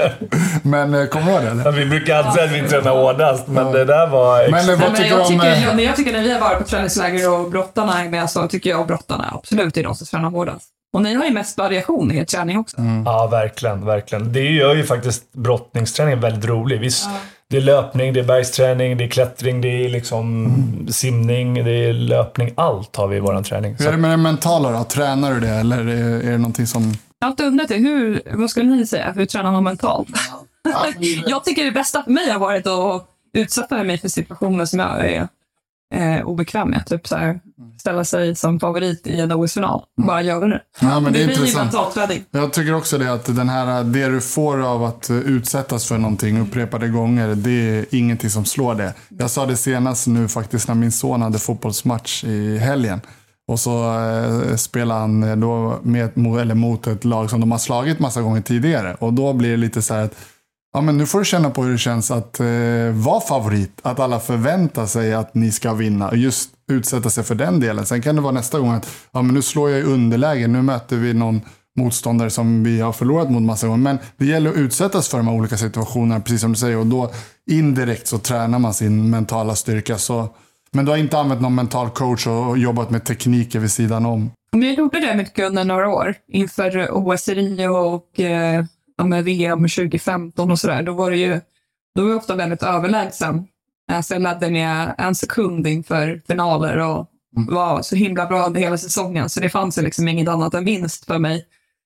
Men kommer du ihåg det? Eller? Ja, vi brukar alltid säga att vi tränar hårdast. Men ja. det där var... Men, vad tycker jag, om, tycker, jag, jag tycker när vi har varit på träningsläger och brottarna är med, så tycker jag och brottarna absolut är de som tränar hårdast. Och ni har ju mest variation i er träning också. Mm. Ja, verkligen, verkligen. Det gör ju faktiskt brottningsträningen väldigt rolig. Visst, ja. Det är löpning, det är bergsträning, det är klättring, det är liksom mm. simning, det är löpning. Allt har vi i vår träning. Hur är det med det mentala då? Tränar du det eller är det någonting som... Allt undrat är, hur, vad skulle ni säga? Hur tränar man mentalt? Jag tycker det bästa för mig har varit att utsätta mig för situationer som jag är eh, obekväm med. Typ så här, ställa sig som favorit i en O S-final. Bara gör det. Ja, men det, det är intressant. Jag tycker också det, att den här, det du får av att utsättas för någonting upprepade gånger, det är ingenting som slår det. Jag sa det senast nu faktiskt när min son hade fotbollsmatch i helgen. Och så eh, spelar han då med, eller mot ett lag som de har slagit massa gånger tidigare. Och då blir det lite så här att ja, men nu får du känna på hur det känns att eh, vara favorit. Att alla förväntar sig att ni ska vinna. Och just utsätta sig för den delen. Sen kan det vara nästa gång att ja, men nu slår jag i underläge. Nu möter vi någon motståndare som vi har förlorat mot massa gånger. Men det gäller att utsättas för de här olika situationerna, precis som du säger. Och då indirekt så tränar man sin mentala styrka. Så, men du har inte använt någon mental coach och jobbat med tekniker vid sidan om? Jag gjorde det mycket under några år. Inför O S i Rio och... Eh... Ja, med V M tjugo femton och sådär, då var det ju då var jag ofta väldigt överlägsen. Så jag ledde med en sekund inför finaler och var så himla bra under hela säsongen. Så det fanns ju liksom inget annat än vinst för mig.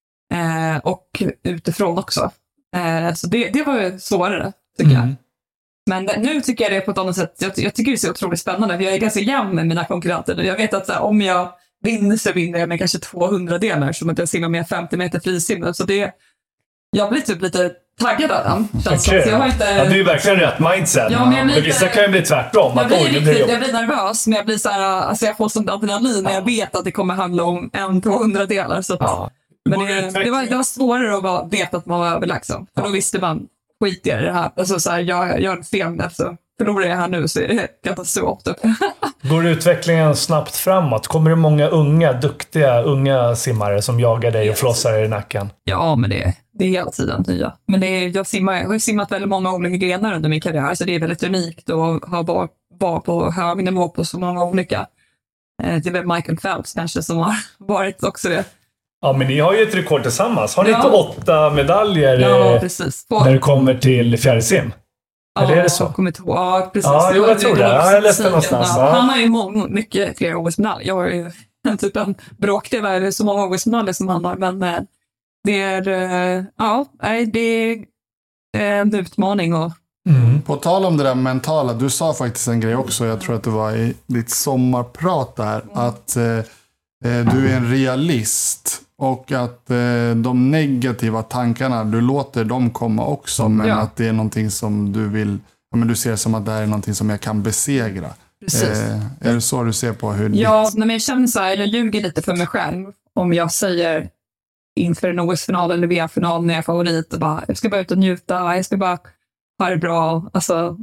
Eh, och utifrån också. Eh, så det, det var ju svårare, tycker mm. jag. Men nu tycker jag det på ett annat sätt. Jag, jag tycker det är så otroligt spännande. För jag är ganska jämn med mina konkurrenter. Jag vet att så här, om jag vinner så vinner jag med kanske tvåhundra delar. Som att jag simmar med femtio meter frisim. Så det, jag blir typ lite taggad av den. Okay. Jag har inte... ja, det är ju verkligen rätt mindset. Ja, men lite... vissa kan ju bli tvärtom. Jag, att, blir oj, riktigt, blir jag blir nervös. Men jag blir så här, alltså jag får sånt adrenalin när jag vet att det kommer handla om en tvåhundra delar. Så att, ja. Men det, det, var, det var svårare att vara, veta att man var överlägsen. För då visste man, skit i det här. Alltså så här, jag gör fel nu, så förlorar jag här nu så är det katastrof. Går utvecklingen snabbt framåt? Kommer det många unga, duktiga unga simmare som jagar dig och flossar i nacken? Ja, men det, det är hela tiden nya. Men det är, jag, simmar, jag har simmat väldigt många olika grenar under min karriär, så det är väldigt unikt att ha bara, bara på hög nivå på så många olika. Det är väl Michael Phelps kanske som har varit också det. Ja, men ni har ju ett rekord tillsammans. Har ni ja. inte åtta medaljer ja, precis. På... när det kommer till fjärilsim? Ja, eller är det så? Kommer till... Ja, precis. Ja, jag, jag tror det. Ja, jag läste någonstans. Ja. Han har ju många, mycket fler O S-medaljer. Jag har ju en typ en bråkdel eller så många O S-medaljer som han har. Men det är, ja, det är en utmaning. Och... Mm. På tal om det där mentala, du sa faktiskt en grej också. Jag tror att det var i ditt sommarprat där. Mm. Att eh, du är en realist. Och att eh, de negativa tankarna, du låter dem komma också. Men ja. Att det är någonting som du vill, ja, men du ser som att det här är någonting som jag kan besegra. Precis. Eh, är det så du ser på hur... Ja, ditt... när jag känner så här, jag ljuger lite för mig själv. Om jag säger inför en O S-final eller V M-final när jag är favorit. Och bara, jag ska bara ut och njuta, jag ska bara ha det bra. Alltså...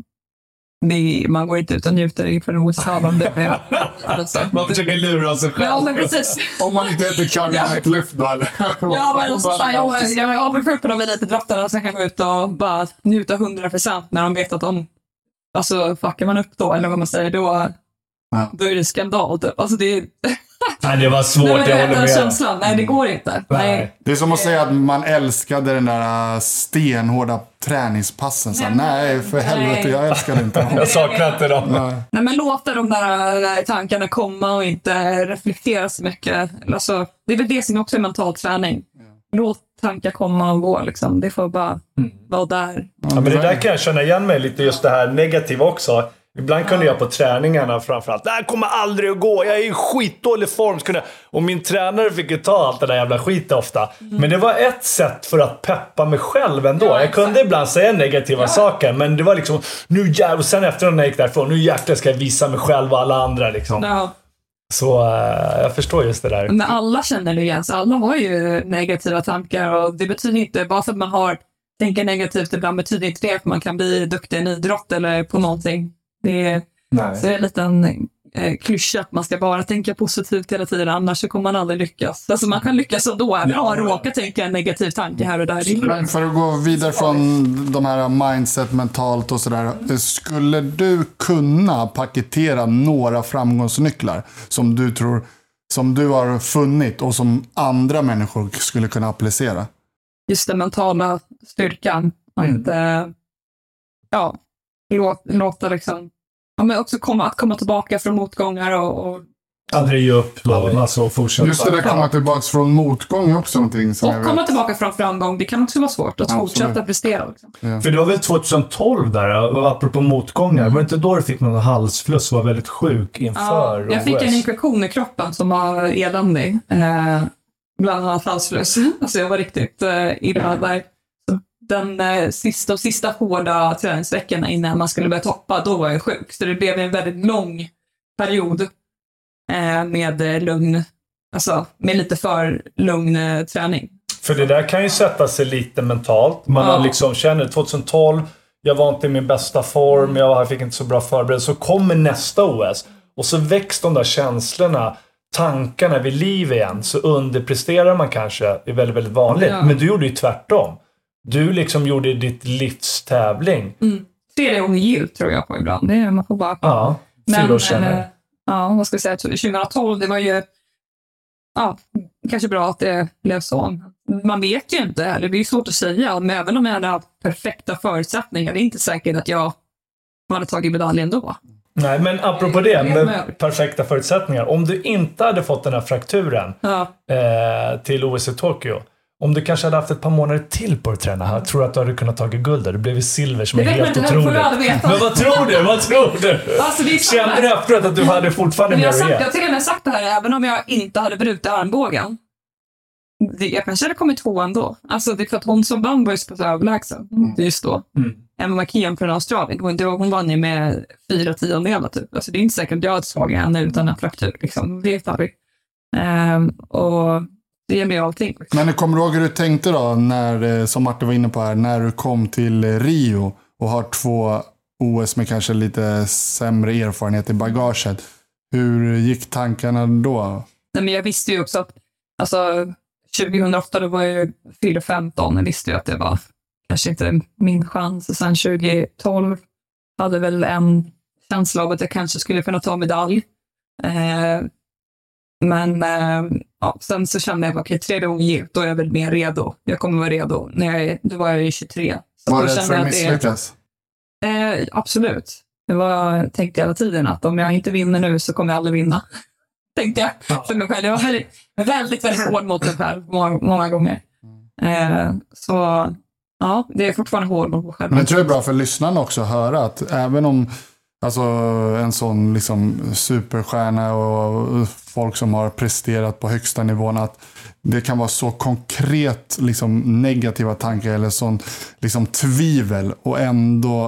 Det, man går inte ut och njuter inför en O S-final. Alltså, man försöker lura sig själv. Ja, men precis. Om man inte heter Carl-Erik Lyft då, eller? Ja, men alltså, jag, jag har avundsjuk på de elitidrottarna som kan gå ut och bara njuta hundra procent när de vet att de, alltså fuckar man upp då, eller vad man säger, då, ja. Då är det skandal. Alltså det är... Nej, det var svårt, nej, jag håller med. Känslan. Nej, det går inte. Nej. Nej. Det är som att säga att man älskade den där stenhårda träningspassen. Så, nej, nej, för helvete, nej. Jag älskar det inte. Jag saknar inte dem. Nej. Nej, men låta de där, där tankarna komma och inte reflektera så mycket. Alltså, det är väl det som också är mental träning. Låt tankar komma och gå. Liksom. Det får bara mm. vara där. Ja, men det där kan jag känna igen mig lite, just det här negativa också. Ibland kunde jag på träningarna framförallt, det här kommer aldrig att gå, jag är i skitdålig form. Kunde... Och min tränare fick ju ta allt det där jävla skit ofta. Mm. Men det var ett sätt för att peppa mig själv ändå. Ja, jag kunde ibland säga negativa ja. saker, men det var liksom, nu jävlar, och sen efter när jag gick därifrån, nu jäklar ska jag visa mig själv och alla andra liksom. Ja. Så uh, jag förstår just det där. Men alla känner det igen, så alla har ju negativa tankar, och det betyder inte, bara för att man har tänker negativt ibland betyder inte det att man kan bli duktig i en idrott eller på någonting. Det är, så är det en liten eh, klyscha att man ska bara tänka positivt hela tiden, annars så kommer man aldrig lyckas. Alltså man kan lyckas ändå, även ja, råka tänka en negativ tanke här och där. För att gå vidare från de här mindset, mentalt och sådär. Skulle du kunna paketera några framgångsnycklar som du tror, som du har funnit och som andra människor skulle kunna applicera? Just den mentala styrkan. Mm. Att, äh, ja, låta, låta liksom, ja, men också komma, att komma tillbaka från motgångar och, och aldrig ge upp då, alltså fortsätta. Just det, där komma tillbaka från motgång också någonting som och komma tillbaka från framgång, det kan också vara svårt att ja, fortsätta prestera liksom. Ja. För det var väl tjugotolv där, apropå motgångar, mm. var det inte då du fick någon halsfluss, var väldigt sjuk inför? Ja, jag fick en infektion i kroppen som var eländig, eh, bland annat halsfluss. Alltså jag var riktigt eh, illa där. Den eh, sista och sista hårda träningsveckorna innan man skulle börja toppa, då var jag sjuk. Så det blev en väldigt lång period eh, med eh, lugn, alltså med lite för lugn eh, träning. För det där kan ju sätta sig lite mentalt. Man ja. har liksom känner tjugotolv, jag var inte i min bästa form, jag fick inte så bra förberedelse. Så kommer nästa O S och så väcks de där känslorna, tankarna vid liv igen. Så underpresterar man kanske, det är väldigt, väldigt vanligt. Ja. Men du gjorde ju tvärtom. Du liksom gjorde ditt livs tävling. Mm. Tre gånger gilt tror jag på ibland. Det är, man får bara... Ja, fyra år sedan. Eh, ja, vad ska jag säga? tjugotolv, det var ju... Ja, kanske bra att det blev så. man vet ju inte, eller det är svårt att säga, men även om jag hade haft perfekta förutsättningar, det är inte säkert att jag hade tagit medaljen då. Nej, men apropå det, med perfekta förutsättningar. Om du inte hade fått den här frakturen ja. eh, till O S i Tokyo, om du kanske hade haft ett par månader till på att träna här, tror att du hade kunnat ta guld där. Det blev ju silver som är helt otroligt. Men vad tror du? Vad tror du? Alltså, det är kände du efteråt att du hade fortfarande mer att ge? Jag tycker jag har sagt det här, även om jag inte hade brutit armbågen. Det, jag kanske hade kommit två ändå. Alltså det är för att hon som vann var ju så pass överlägsen. Mm. Just då. Mm. Emma McKeon från Australien. Hon, hon vann ju med fyra tiondelar typ. Alltså det är inte säkert att jag hade slagit henne utan en fraktur. Liksom. Det är vi. Um, och det ger mig allting. Men du kommer ihåg hur du tänkte då, när, som Martin var inne på här, när du kom till Rio och har två O S med kanske lite sämre erfarenhet i bagaget. Hur gick tankarna då? Nej, men jag visste ju också att alltså, tjugohundraåtta då var jag fyra femton. Jag visste ju att det var kanske inte min chans. Och sen tjugotolv hade väl en känsla av att jag kanske skulle kunna ta medalj. Eh, men eh, ja, sen så kände jag att okej, tredje gången gick, då är jag väl mer redo. Jag kommer vara redo. När jag, då var jag ju tjugotre. Så var det för att misslyckas? Eh, absolut. Det var, jag tänkte hela tiden att om jag inte vinner nu så kommer jag aldrig vinna. Tänkte jag ja. för mig själv. Jag var väldigt, väldigt, väldigt hård mot mig själv många, många gånger. Eh, så ja, det är fortfarande hård mot mig själv. Men jag tror det är bra för lyssnarna också att höra att även om alltså, en sån liksom, superstjärna och folk som har presterat på högsta nivån, att det kan vara så konkret liksom, negativa tankar eller sån liksom, tvivel och ändå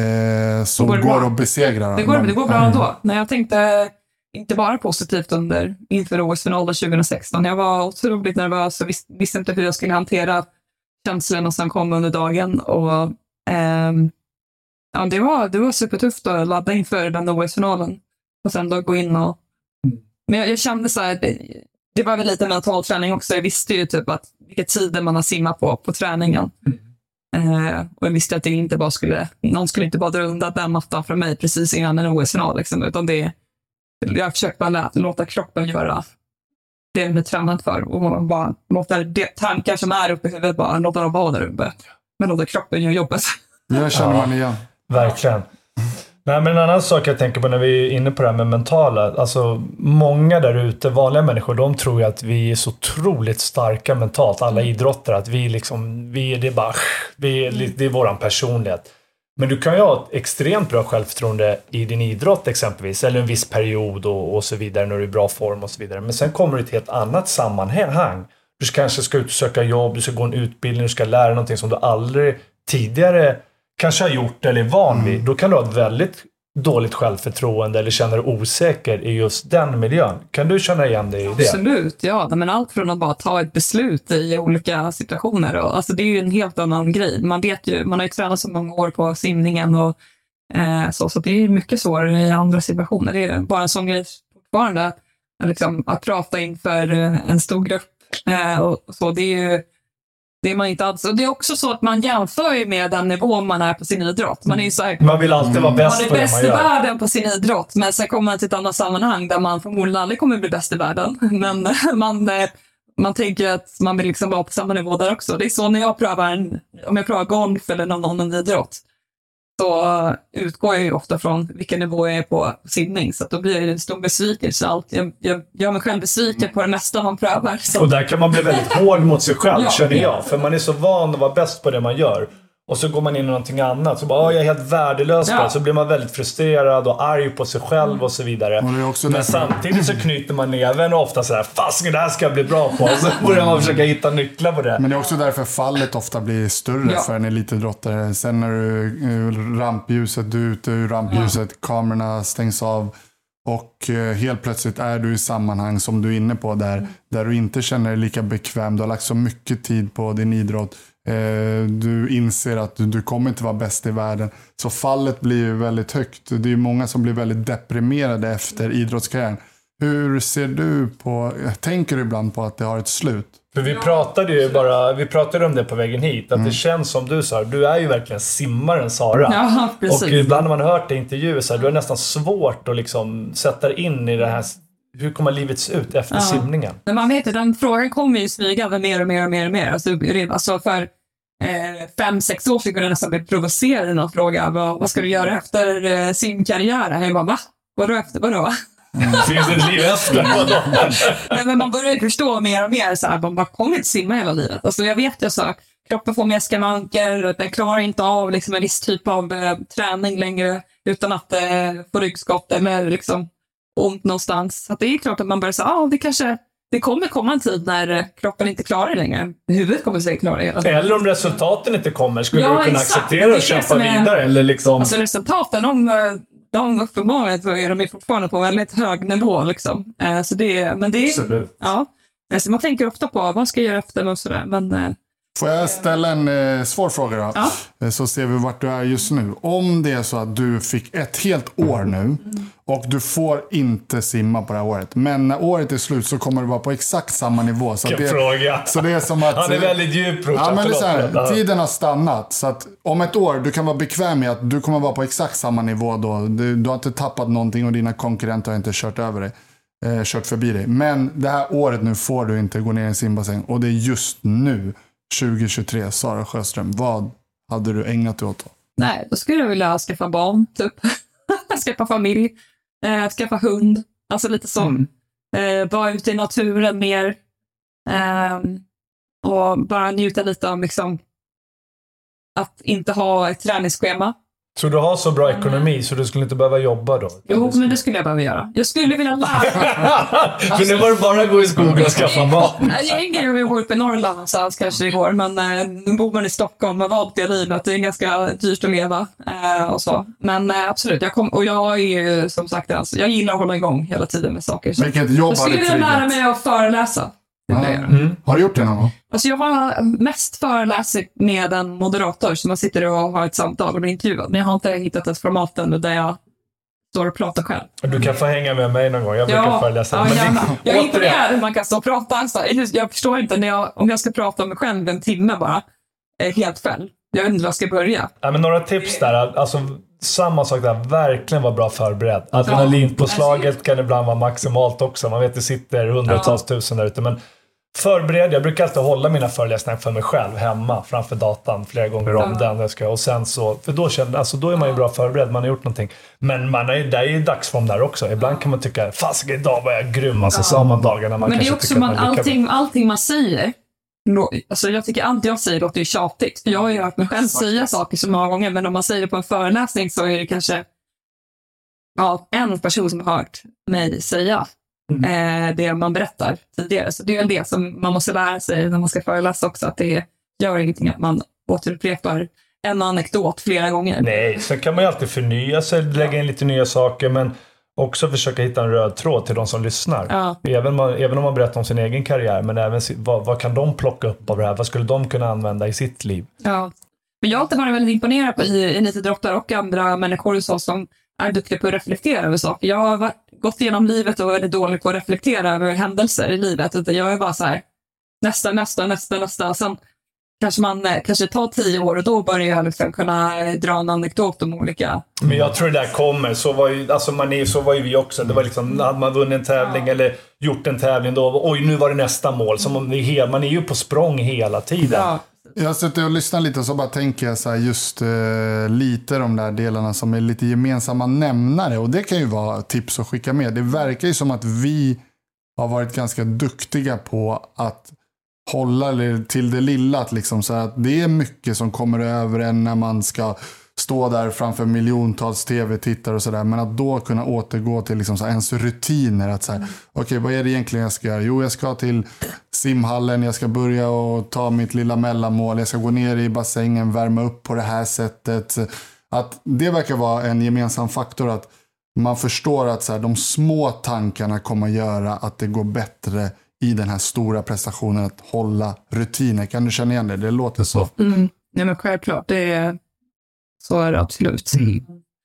eh, så går det går att besegra. Det går, det går bra ändå. Mm. När jag tänkte inte bara positivt under inför O S-finalen tjugohundrasexton. Jag var otroligt nervös och vis, visste inte hur jag skulle hantera känslorna som kom under dagen. Och, ehm, ja, det, var, det var supertufft att ladda inför den O S-finalen. Och sen då gå in och... Men jag, jag kände så här... Det, det var väl lite mental träning också. Jag visste ju typ att vilka tider man har simmat på på träningen. Mm. Eh, och jag visste att det inte bara skulle... Någon skulle inte bara dra undan den mattan från mig precis innan en O S-final. Liksom, utan det... Jag försöker bara låta kroppen göra det den är tränad för. Och bara låta det tankar som är uppe i huvudet bara låta dem vara där uppe. Men låta kroppen göra jobbet. Jag känner man igen. Verkligen. Nej, men en annan sak jag tänker på när vi är inne på det här med mentala. Alltså många där ute, vanliga människor, de tror ju att vi är så otroligt starka mentalt. Alla idrottare, att vi liksom, vi, det är bara, vi är, det är våran personlighet. Men du kan ju ha ett extremt bra självförtroende i din idrott exempelvis. Eller en viss period och, och så vidare när du är i bra form och så vidare. Men sen kommer du till ett helt annat sammanhang. Du kanske ska ut och söka jobb, du ska gå en utbildning, du ska lära någonting som du aldrig tidigare kanske har gjort eller är van vid. Mm. Då kan du ha ett väldigt dåligt självförtroende eller känna dig osäker i just den miljön. Kan du känna igen dig i det? Absolut, ja. Men allt från att bara ta ett beslut i olika situationer. Och, alltså det är ju en helt annan grej. Man vet ju, man har ju tränat så många år på simningen och eh, så, så det är mycket svårare i andra situationer. Det är bara en sån grej fortfarande. Liksom, att prata inför en stor grupp eh, och så, det är ju det är man inte alls. Och det är också så att man jämför med den nivå man är på sin idrott. Man är ju så här, man vill alltid vara bäst på det man gör. Man är bäst i världen på sin idrott, men sen kommer man till ett annat sammanhang där man förmodligen aldrig kommer bli bäst i världen. Men man, man tänker att man vill liksom vara på samma nivå där också. Det är så när jag prövar en, om jag prövar golf eller någon annan idrott, så utgår jag ju ofta från vilken nivå jag är på simning. Så att då blir det en stor besvikelse. Allt. Jag, jag gör mig själv besviken på det mesta man prövar. Så. Och där kan man bli väldigt hård mot sig själv, ja, känner jag. För man är så van att vara bäst på det man gör. Och så går man in i någonting annat. Så bara, jag är helt värdelös på det. Så blir man väldigt frustrerad och arg på sig själv och så vidare. Och det är också Men därför... samtidigt så knyter man näven och ofta så här, fast det här ska jag bli bra på. Och så börjar man försöka hitta nycklar på det. Men det är också därför fallet ofta blir större, ja, för en elitidrottare. Sen när du rampljuset, du är ute ur rampljuset, ja, kamerorna stängs av. Och helt plötsligt är du i sammanhang som du är inne på där, där du inte känner dig lika bekväm. Du har lagt så mycket tid på din idrott. Du inser att du, du kommer inte vara bäst i världen. Så fallet blir ju väldigt högt. Det är ju många som blir väldigt deprimerade efter idrottskarriären. Hur ser du på, tänker du ibland på att det har ett slut? För vi pratade ju bara, vi pratade om det på vägen hit. Att mm. det känns som du sa, du är ju verkligen simmaren Sara. Ja, precis. Och ibland när man har hört det i intervjuer så här, du är nästan svårt att liksom sätta in i det här hur kommer livet se ut efter ja. simningen? Men man vet ju, den frågan kommer ju smygande mer och mer och mer och mer. Alltså, alltså för eh, fem, sex år sedan kunde jag nästan bli provocerad i någon fråga. Vad, vad ska du göra efter eh, simkarriären? Jag bara, va? Vadå efter? Vadå? Mm. Finns det ett liv efter? Nej, men man börjar förstå mer och mer så här, man kommer inte simma hela livet. Alltså jag vet ju så, kroppen får mer skavanker, den klarar inte av liksom en viss typ av eh, träning längre utan att eh, få ryggskott eller liksom ont någonstans. Så att det är klart att man börjar säga, ja ah, det kanske, det kommer komma en tid när eh, kroppen inte klarar det längre. Huvudet kommer sig klara det hela tiden. Eller om resultaten inte kommer, skulle ja, du kunna exakt. acceptera och kämpa är, vidare? Eller liksom... Alltså resultaten, de, de uppenbarligen är de fortfarande på väldigt hög nivå liksom. Eh, så det, men det är, absolut. Ja. Så man tänker ofta på vad ska jag göra efter och sådär, men... Eh, Får jag ställa en eh, svår fråga då? Ja. Så ser vi vart du är just nu. Om det är så att du fick ett helt år nu mm. och du får inte simma på det här året. Men när året är slut så kommer du vara på exakt samma nivå. Så Vilken det, fråga. Så det är som att... Han är väldigt djup. Ja, men det är så här, tiden har stannat. Så att om ett år, du kan vara bekväm med att du kommer vara på exakt samma nivå då. Du, du har inte tappat någonting och dina konkurrenter har inte kört över dig. Eh, kört förbi dig. Men det här året nu får du inte gå ner i en simbassäng. Och det är just nu. tjugo tjugotre, Sara Sjöström, vad hade du ägnat dig åt då? Nej, då skulle jag vilja skaffa barn, typ. skaffa familj, eh, skaffa hund, alltså lite så. Mm. Eh, vara ute i naturen mer. Eh, och bara njuta lite av liksom, att inte ha ett träningsschema. Så du har så bra ekonomi så du skulle inte behöva jobba då? Jo, men det skulle jag behöva göra. Jag skulle vilja lära. För nu var det bara att gå i skogen och skaffa mat. Jag är ingen bor uppe i Norrland någonstans kanske det går, men nu bor man i Stockholm och valt det livet. Det är ganska dyrt att leva eh, och så. Men eh, absolut, jag kom, och jag är ju som sagt, alltså, jag gillar att hålla igång hela tiden med saker. Så vilket jobb jag skulle vilja lära mig att föreläsa. Mm. Har du gjort det någon gång? Alltså jag har mest föreläst med en moderator som man sitter och har ett samtal och blir intervjuad. Men jag har inte hittat ett format där jag står och pratar själv. Du kan få hänga med mig någon gång. Jag brukar ja, föreläsa. Ja, men jag, det, jag är inte där hur man kan stå och prata. Alltså. Jag förstår inte när jag, om jag ska prata om mig själv en timme bara. Helt själv. Jag vet inte var jag ska börja. Ja, men några tips där. Alltså, samma sak där. Verkligen vara bra förberedd. Adrenalinpåslaget kan ibland vara maximalt också. Man vet det sitter hundratals ja. tusen där ute. Men förbered. Jag brukar alltid hålla mina föreläsningar för mig själv hemma framför datan flera gånger om ja. den. Jag ska, och sen så, för då, känner, alltså, då är man ju bra förberedd. Man har gjort någonting. Men man är, det är ju dagsform där också. Ibland kan man tycka, fast idag var jag grym. Alltså, ja. så har man dagarna man men det är också man, man allting, allting man säger. Alltså jag tycker allt jag säger låter ju tjatigt. För jag har ju hört mig själv säga saker så många gånger. Men om man säger det på en föreläsning så är det kanske ja, en person som har hört mig säga mm. eh, det man berättar tidigare. Så det är väl det som man måste lära sig när man ska föreläsa också. Att det gör ingenting att man återupprepar en anekdot flera gånger. Nej, så kan man ju alltid förnya sig, lägga in lite nya saker. Men också försöka hitta en röd tråd till de som lyssnar. Ja. Även, man, även om man berättar om sin egen karriär. Men även vad, vad kan de plocka upp av det här? Vad skulle de kunna använda i sitt liv? Ja. Men jag har alltid varit väldigt imponerad på elitidrottare och andra människor så som är duktiga på att reflektera över saker. Jag har varit, gått igenom livet och är väldigt dålig på att reflektera över händelser i livet. Jag är bara så här, nästa, nästa, nästa, nästa. Sen kanske man kanske tar tio år och då börjar jag liksom kunna dra en anekdot om olika. Men jag tror det där kommer. Så var ju, alltså man är, så var ju vi också. Det var liksom, hade man vunnit en tävling ja. eller gjort en tävling då, oj nu var det nästa mål. Så man, är, man är ju på språng hela tiden. Ja. Jag har suttit och lyssnat lite och så bara tänker jag så här just uh, lite de där delarna som är lite gemensamma nämnare. Och det kan ju vara tips att skicka med. Det verkar ju som att vi har varit ganska duktiga på att hålla till det lilla. Att liksom så här, att det är mycket som kommer över en när man ska stå där framför miljontals tv-tittare och sådär. Men att då kunna återgå till liksom så här, ens rutiner. Att så här, okej, okay, vad är det egentligen jag ska göra? Jo, jag ska till simhallen. Jag ska börja och ta mitt lilla mellanmål. Jag ska gå ner i bassängen, värma upp på det här sättet. Att det verkar vara en gemensam faktor. Att man förstår att så här, de små tankarna kommer göra att det går bättre i den här stora prestationen att hålla rutiner. Kan du känna igen det? Det låter så. Mm. Ja, men självklart. Det är... Så är det absolut. Mm.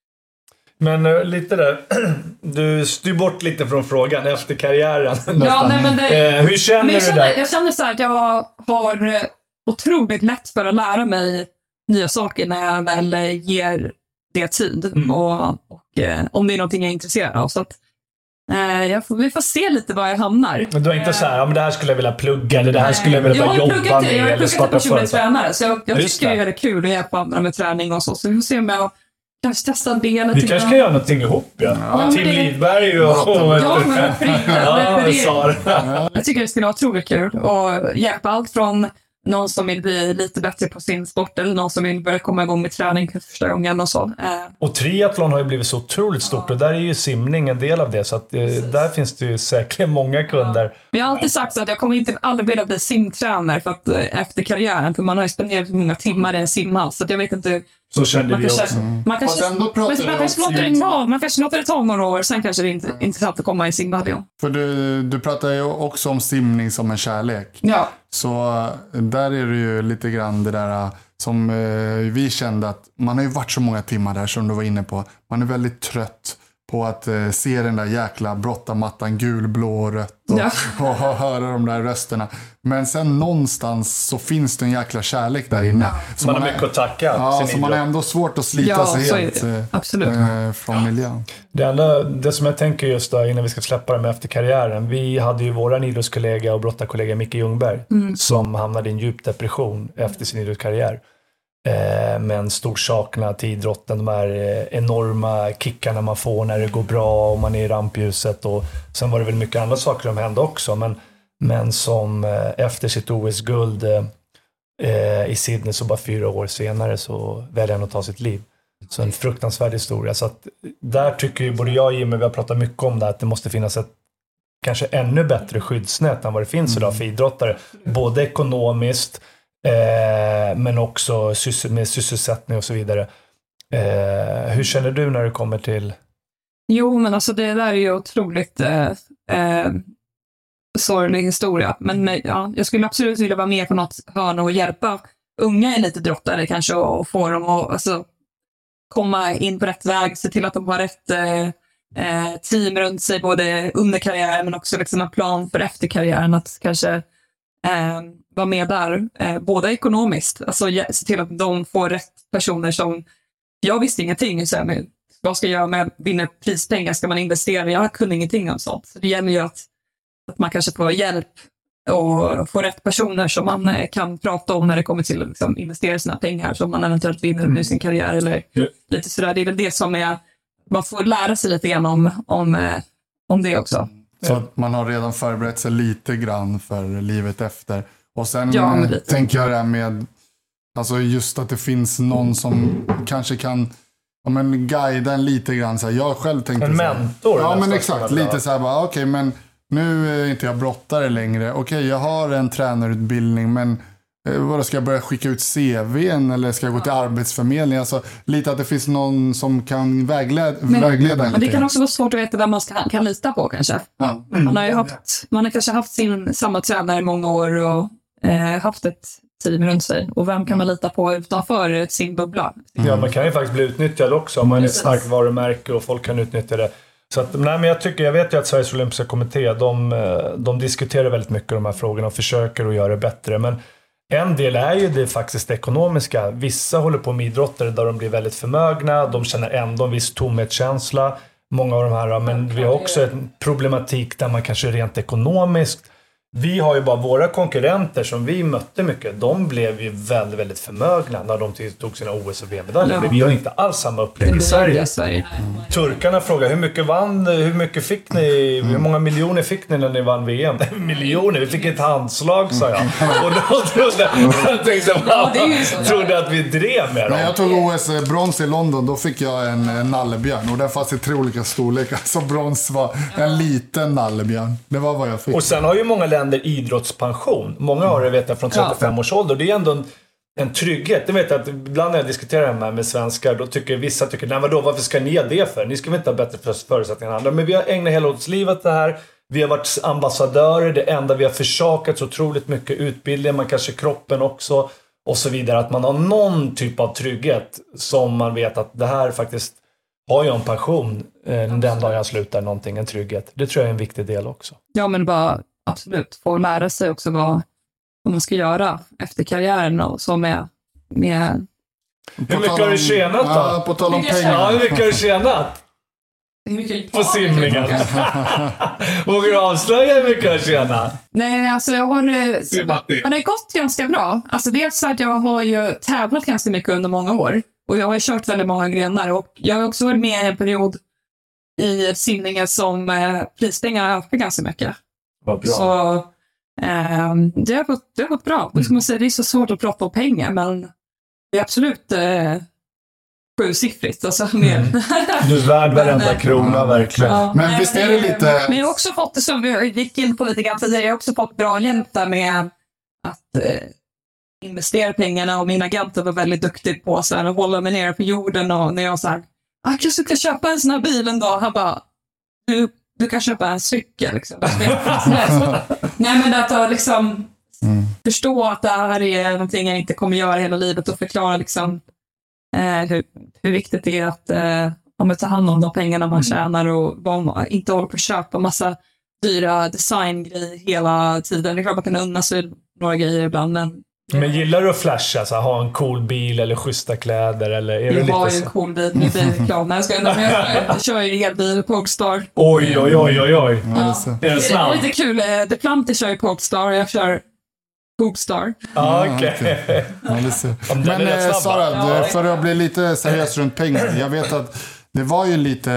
Men uh, lite där, du styr bort lite från frågan efter karriären. Ja, nej, men det, uh, hur känner men jag du känner, där? Jag känner så här att jag har otroligt lätt för att lära mig nya saker när jag väl ger det tid. Mm. Och, och uh, om det är någonting jag är intresserad av. Så att Eh, jag får, vi får se lite var jag hamnar. Men du är inte så här, ja, men det här skulle jag vilja plugga eller det här skulle jag vilja jag jobba pluggat, med jag eller starta företag. Tränare, så jag, jag Just tycker det. det är kul att hjälpa andra med träning och så. Så vi får se om jag kanske testar det lite. Vi kanske kan göra någonting ihop, ja. Ja, Tim det- Lidberg och... Ja, men Frida, Ja, det- Sara. Jag tycker det skulle vara otroligt kul att hjälpa allt från någon som vill bli lite bättre på sin sport eller någon som vill börja komma igång med träning för första gången och så. Eh, Och triathlon har ju blivit så otroligt stort och där är ju simning en del av det. Så att, eh, där finns det ju säkert många kunder. Men jag har alltid sagt så att jag kommer inte aldrig vilja bli simtränare för att, eh, efter karriären, för man har ju spenderat många timmar i en simhall, så att jag vet inte. Så kände Man vi kanske, också. man kanske, Fast ändå pratar men vi man om kanske låter det ta- man kanske låter det ta några år, sen kanske det är inte intressant att komma i simhall igen. För du, du pratar ju också om simning som en kärlek. Ja. Så eh, där är det ju lite grann det där eh, som eh, vi kände att man har ju varit så många timmar där som du var inne på. Man är väldigt trött på att eh, se den där jäkla brottamattan gul, blå och rött och, Ja. och, och höra de där rösterna. Men sen någonstans så finns det en jäkla kärlek där inne. Så Man har är- mycket att tacka Ja, sin så man har idrott. ändå svårt att slita Ja, sig så är helt det. eh, Absolut. eh, från miljön. Det, enda, det som jag tänker just då, innan vi ska släppa dem efter karriären. Vi hade ju våran idrottskollega och brottarkollega Micke Ljungberg som hamnade i en djup depression efter sin idrottskarriär. Eh, med en stor saknad till idrotten, de här eh, enorma kickarna man får när det går bra och man är i rampljuset. Och sen var det väl mycket andra saker som hände också, men, men som eh, efter sitt O S-guld eh, i Sydney så bara fyra år senare så väljer han att ta sitt liv. Så en fruktansvärd historia. Så att där tycker ju både jag och Jimmy, vi har pratat mycket om det, att det måste finnas ett kanske ännu bättre skyddsnät än vad det finns idag för idrottare. Både ekonomiskt eh, men också sys- med sysselsättning och så vidare. Eh, hur känner du när det kommer till... Jo, men alltså det där är ju otroligt eh, eh, sorglig historia. Men eh, ja, jag skulle absolut vilja vara med på något hörn och hjälpa unga elitidrottare kanske och, och få dem att alltså, komma in på rätt väg, se till att de har rätt eh, eh, team runt sig både under karriären men också liksom en plan för efter karriären, att kanske eh, vara med där, eh, både ekonomiskt, alltså ge- se till att de får rätt personer som, jag visste ingenting, så här, men vad ska jag göra med vinna prispengar, ska man investera, jag kunde ingenting om sånt, så det gäller ju att, att man kanske får hjälp och få rätt personer som man eh, kan prata om när det kommer till att liksom, investera sina pengar som man eventuellt vinner under sin karriär eller Ja. lite sådär. Det är väl det som är, man får lära sig lite grann om, om, eh, om det också. Så att man har redan förberett sig lite grann för livet efter. Och sen Ja, men eh, lite. tänker jag det här med, alltså just att det finns någon som kanske kan, ja, men guida en lite grann. Så här, jag själv tänkte En så här, mentor Ja, men nästan, exakt. skulle jag Lite så här bara, okej, men nu är inte jag brottare längre. Okej, jag har en tränarutbildning, men eh, vadå, ska jag börja skicka ut C V:n eller ska jag gå till arbetsförmedlingen? Alltså lite att det finns någon som kan vägleda, Men, vägleda en men det lite kan grann. också vara svårt att veta vem man ska, kan lita på kanske. Ja. Man har ju haft, man har kanske haft sin samma tränare i många år och eh, haft ett team runt sig. Och vem kan man lita på utanför sin bubbla? Ja, man kan ju faktiskt bli utnyttjad också om man är ett Precis. starkt varumärke och folk kan utnyttja det. Så att, nej, men jag tycker, jag vet ju att Sveriges Olympiska Kommitté, de, eh, de diskuterar väldigt mycket de här frågorna och försöker att göra det bättre. Men en del är ju det faktiskt ekonomiska. Vissa håller på med idrottare där de blir väldigt förmögna, de känner ändå en viss tomhetskänsla, många av de här. Men vi har också en problematik där man kanske rent ekonomiskt, vi har ju bara våra konkurrenter som vi mötte mycket, de blev ju väldigt, väldigt förmögna när de tog sina O S och V M-medaljer. Ja. Men vi har inte alls samma upplägg i Sverige. I Sverige. Turkarna frågar hur mycket vann, hur mycket fick ni, hur många miljoner fick ni när ni vann V M? Miljoner, vi fick ett handslag, sa jag. Och då trodde jag, tänkte, Ja, det är ju så. trodde att vi drev med dem. När jag tog O S-brons i London, då fick jag en, en nallebjörn. Och den fanns i tre olika storlekar. Så brons var en liten nallebjörn. Det var vad jag fick. Och sen har ju många länder idrottspension. Många har det, vet jag, från trettiofem års ålder. Det är ändå en, en trygghet. Det vet jag att ibland när jag diskuterar det här med svenskar, då tycker vissa, tycker, nej vadå, varför ska ni ha det för? Ni ska väl inte ha bättre förutsättningar än andra. Men vi har ägnat hela åt livet det här. Vi har varit ambassadörer. Det enda vi har försakat så otroligt mycket utbildning, man kanske kroppen också och så vidare. Att man har någon typ av trygghet som man vet att det här faktiskt har jag en passion eh, den dag jag slutar någonting, en trygghet. Det tror jag är en viktig del också. Ja, men bara absolut få lära sig också vad, vad man ska göra efter karriären och så med, med Hur mycket har du tjänat då? Ja, på tal om Mycket pengar. Ja, hur mycket har du tjänat? Det är mycket på simningen. Vågar du avslöja hur mycket jag tjänar? Nej, alltså jag har, har det gått ganska bra. Alltså dels så att jag har ju tävlat ganska mycket under många år. Och jag har kört väldigt många grenar. Och jag har också varit med i en period i simningen som eh, prispengar ökar ganska mycket. Vad bra. Så eh, det, har gått, det har gått bra. Mm. Man säga, det är så svårt att prata om pengar, men det är absolut eh, sjusiffrigt. Alltså, mm. Du är värd varenda krona, verkligen. Ja, men nej, visst är det lite... Men jag har också fått det som vi gick in på lite grann tidigare. Jag har också fått bra hjälp där med att eh, investera pengarna, och min agent var väldigt duktig på så här, att hålla mig nere på jorden, och när jag sa jag kanske ska köpa en sån här bil en dag, han bara du, du kan köpa en cykel liksom. Nej, men att jag liksom mm. förstå att det här är någonting jag inte kommer göra hela livet, och förklara liksom eh, hur, hur viktigt det är att eh, om man tar hand om de pengarna man tjänar, och man inte håller på att köpa massa dyra designgrejer hela tiden. Det är klart man kan unna sig några grejer ibland, men Men gillar du att flasha, så här, ha en cool bil eller schyssta kläder, eller är jag du lite har ju så? en cool bil, nu blir det klart. Jag, ska, jag, jag, jag kör ju elbil, Polestar. Oj, oj, oj, oj, oj. Ja. Är det snabb? Det är lite kul. The Planter kör ju Polestar, jag kör Polestar. Ah, okej. Okay. Ja, men eh, Sara, ja, för att bli lite seriös runt pengar. Jag vet att det var ju lite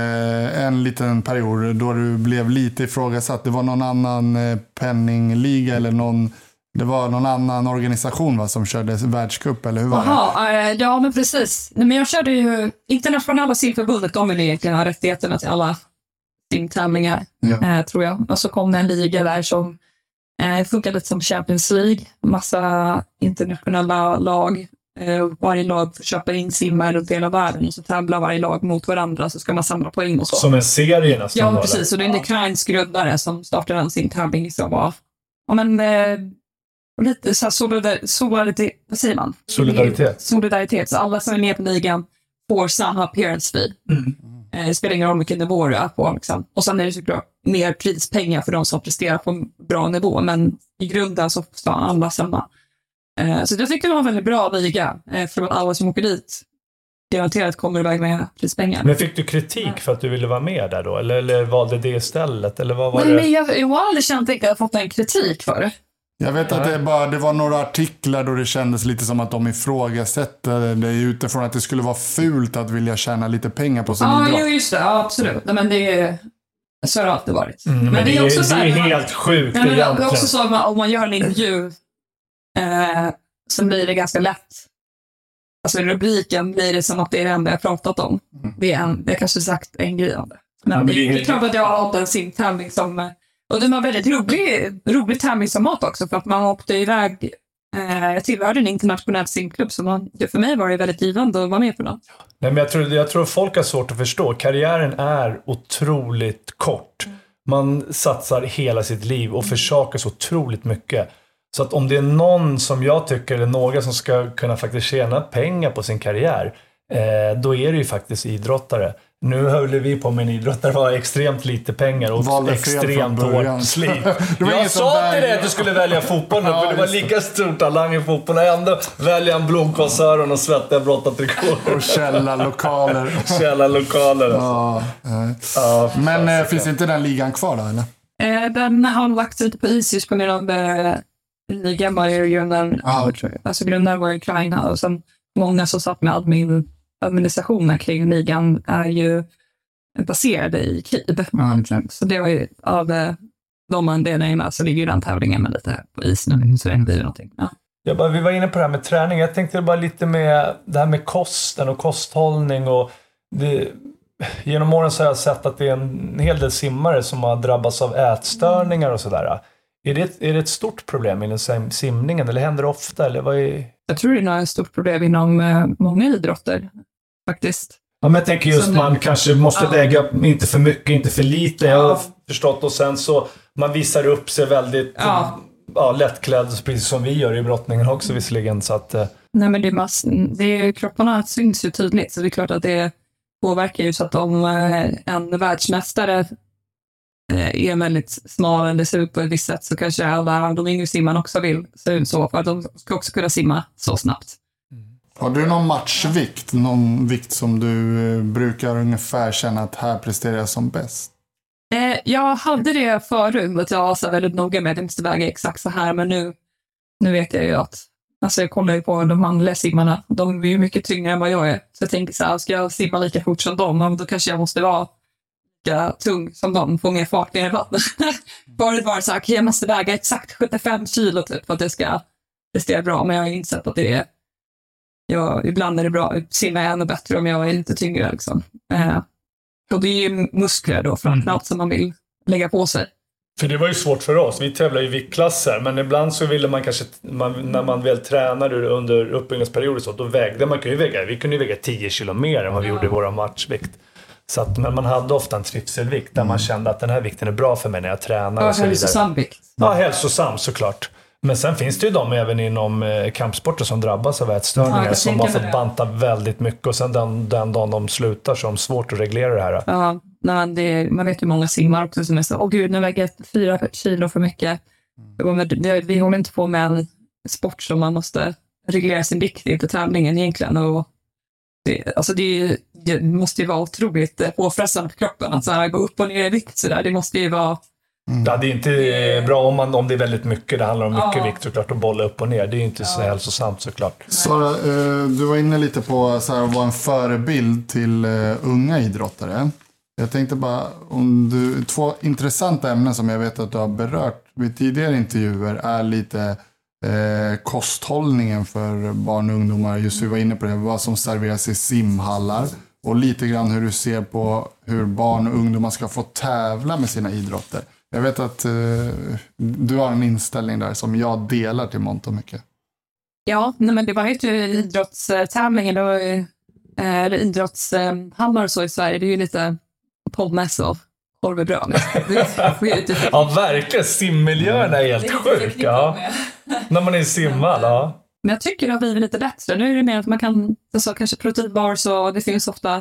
en liten period då du blev lite ifrågasatt. Det var någon annan penningliga eller någon... Det var någon annan organisation, va, som körde världscup, eller hur var Aha, det? Äh, ja, men precis. Men jag körde ju internationella simförbundet, de ville egentligen ha rättigheterna till alla simtävlingar, ja. äh, tror jag. Och så kom det en liga där som äh, funkade lite som Champions League. Massa internationella lag. Äh, varje lag får köpa in simmare runt hela världen, och så tävlar varje lag mot varandra, så ska man samla poäng och så. Som en serie nästan. Ja, precis. Och det är en ukrainsk grundare som startade en simtävling som var... Ja, men... Äh, Och lite så här solidaritet, solidaritet, vad säger man? Solidaritet. Solidaritet, så alla som är med på ligan får samma appearance fee. Mm. Eh, det spelar ingen roll vilken nivå du är på. Liksom. Och sen är det såklart mer prispengar för de som presterar på en bra nivå, men i grunden så får alla samma. Eh, så jag tycker det var en väldigt bra liga, eh, för att alla som åker dit garanterat kommer iväg med prispengar. Men fick du kritik för att du ville vara med där då? Eller, eller valde det istället? Eller vad var men, det? Men jag, jag har aldrig känt att jag har fått en kritik för det. Jag vet att det, bara, det var några artiklar då det kändes lite som att de ifrågasätter det utifrån att det skulle vara fult att vilja tjäna lite pengar på sin ja, idrott. Ja, just det. Ja, absolut. Men det är... Så har det alltid varit. Mm, men, men det, det är också så här, det är helt sjukt men egentligen. Det är också så att man, om man gör en intervju eh, så blir det ganska lätt. Alltså i rubriken blir det som att det är det enda jag pratat om. Mm. Det är en, jag kanske sagt en grej om det. Men, ja, men det, det är klart att jag har en simtävling som... Och det var väldigt rolig, rolig tävlingsformat också, för att man åkte iväg. Eh, jag tillhörde en internationell simklubb, så man, för mig var det väldigt givande att vara med på det. Nej, men jag tror, jag tror folk har svårt att förstå. Karriären är otroligt kort. Man satsar hela sitt liv och försakar så otroligt mycket. Så att om det är någon som jag tycker är några som ska kunna faktiskt tjäna pengar på sin karriär, eh, då är det ju faktiskt idrottare. Nu höll vi på med en idrottare var extremt lite pengar och Valde extremt hårt slit. Jag sa till dig att du skulle välja fotboll nu, ja, för det var lika stort talang i fotboll. Jag ändå välja en blomkåsöron och svettiga brottartrikåer. Och källarlokaler. Källarlokaler. Alltså. Ja, ja. Men äh, finns inte den ligan kvar då, eller? Eh, den har lagt ut på is just på grund av eh, ligan var i grunden. Ah, alltså grunden var i Ukraina, och sen många som satt med admin administrationen kring ligan är ju baserade i Kiev. Mm. Så det var ju av de anledningarna så ligger ju den tävlingen med lite på is nu. Så det blir någonting. Ja. Jag bara, vi var inne på det här med träning. Jag tänkte bara lite med det här med kosten och kosthållning. Och det, genom åren så har jag sett att det är en hel del simmare som har drabbats av ätstörningar och sådär. Är det, är det ett stort problem inom simningen, eller händer det ofta? Eller vad är... Jag tror det är nog ett stort problem inom eh, många idrotter, faktiskt. Ja, men jag tänker just att man det, kanske måste ja. lägga inte för mycket, inte för lite. Jag har ja. förstått, och sen så man visar upp sig väldigt ja. Ja, lättklädd, precis som vi gör i brottningen också visserligen. Så att, eh. Nej, men det är, mass, det är kropparna syns ju tydligt, så det är klart att det påverkar ju, så att om eh, en världsmästare är en väldigt smal eller ser ut på ett visst sätt, så kanske alla de yngre simmarna också vill se ut så, för att de ska också kunna simma så snabbt. Har du någon matchvikt? Någon vikt som du brukar ungefär känna att här presterar jag som bäst? Eh, jag hade det förut, att jag var så väldigt noga med att jag måste väga exakt så här, men nu, nu vet jag ju att alltså jag kollar ju på de manliga simmarna, de är ju mycket tyngre än vad jag är. Så jag tänker så här, ska jag simma lika fort som dem, då kanske jag måste vara lika tung som dem, få mer fart ner i vattnet. Förut var det så här, okay, jag måste väga exakt sjuttiofem kilo typ, för att det ska prestera bra, men jag har insett att det är jag, ibland är det bra att simma ännu bättre om jag är lite tyngre. Liksom. Eh, och det är ju muskler då framförallt som man vill lägga på sig. För det var ju svårt för oss. Vi tävlar i viktklasser, men ibland så ville man kanske, man, när man väl tränade under uppbyggnadsperioden så, då vägde man ju väga, vi kunde ju väga tio kilo mer än vad vi ja. gjorde i våra matchvikt. Så att, men man hade ofta en trivselvikt där mm. man kände att den här vikten är bra för mig när jag tränar. Ja, och så vidare. Hälsosam vikt. Ja, hälsosam såklart. Men sen finns det ju de även inom eh, kampsporter som drabbas av ätstörningar ja, som har fått banta väldigt mycket och sen den, den dagen de slutar så är det svårt att reglera det här. Ja, nej, det, man vet ju många simmar också som är så, åh gud, nu väger jag fyra kilo för mycket. Mm. Vi, vi håller inte på med en sport som man måste reglera sin vikt inför tävlingen egentligen. Och det, alltså det, det måste ju vara otroligt påfrestande på kroppen att så här, gå upp och ner i vikt så där. Det måste ju vara Mm. Ja, det är inte bra om, man, om det är väldigt mycket. Det handlar om mycket ja. vikt såklart att bolla upp och ner. Det är inte ja. så hälsosamt såklart. Sara, du var inne lite på så här, att vara en förebild till unga idrottare. Jag tänkte bara, om du, två intressanta ämnen som jag vet att du har berört vid tidigare intervjuer är lite eh, kosthållningen för barn och ungdomar. Just vi var inne på det, vad som serveras i simhallar. Och lite grann hur du ser på hur barn och ungdomar ska få tävla med sina idrotter. Jag vet att uh, du har en inställning där som jag delar till mångt och mycket. Ja, nej, men det var ju idrottstävlingen och äh, idrottshallar och så i Sverige. Det är ju lite poddmässor. Korvebröd. Ja, verkligen. Simmiljöerna är helt sjuka. Ja. När man är i simhall, ja. Men jag tycker det har blivit lite bättre. Nu är det mer att man kan, alltså, kanske proteinbars och det finns ofta,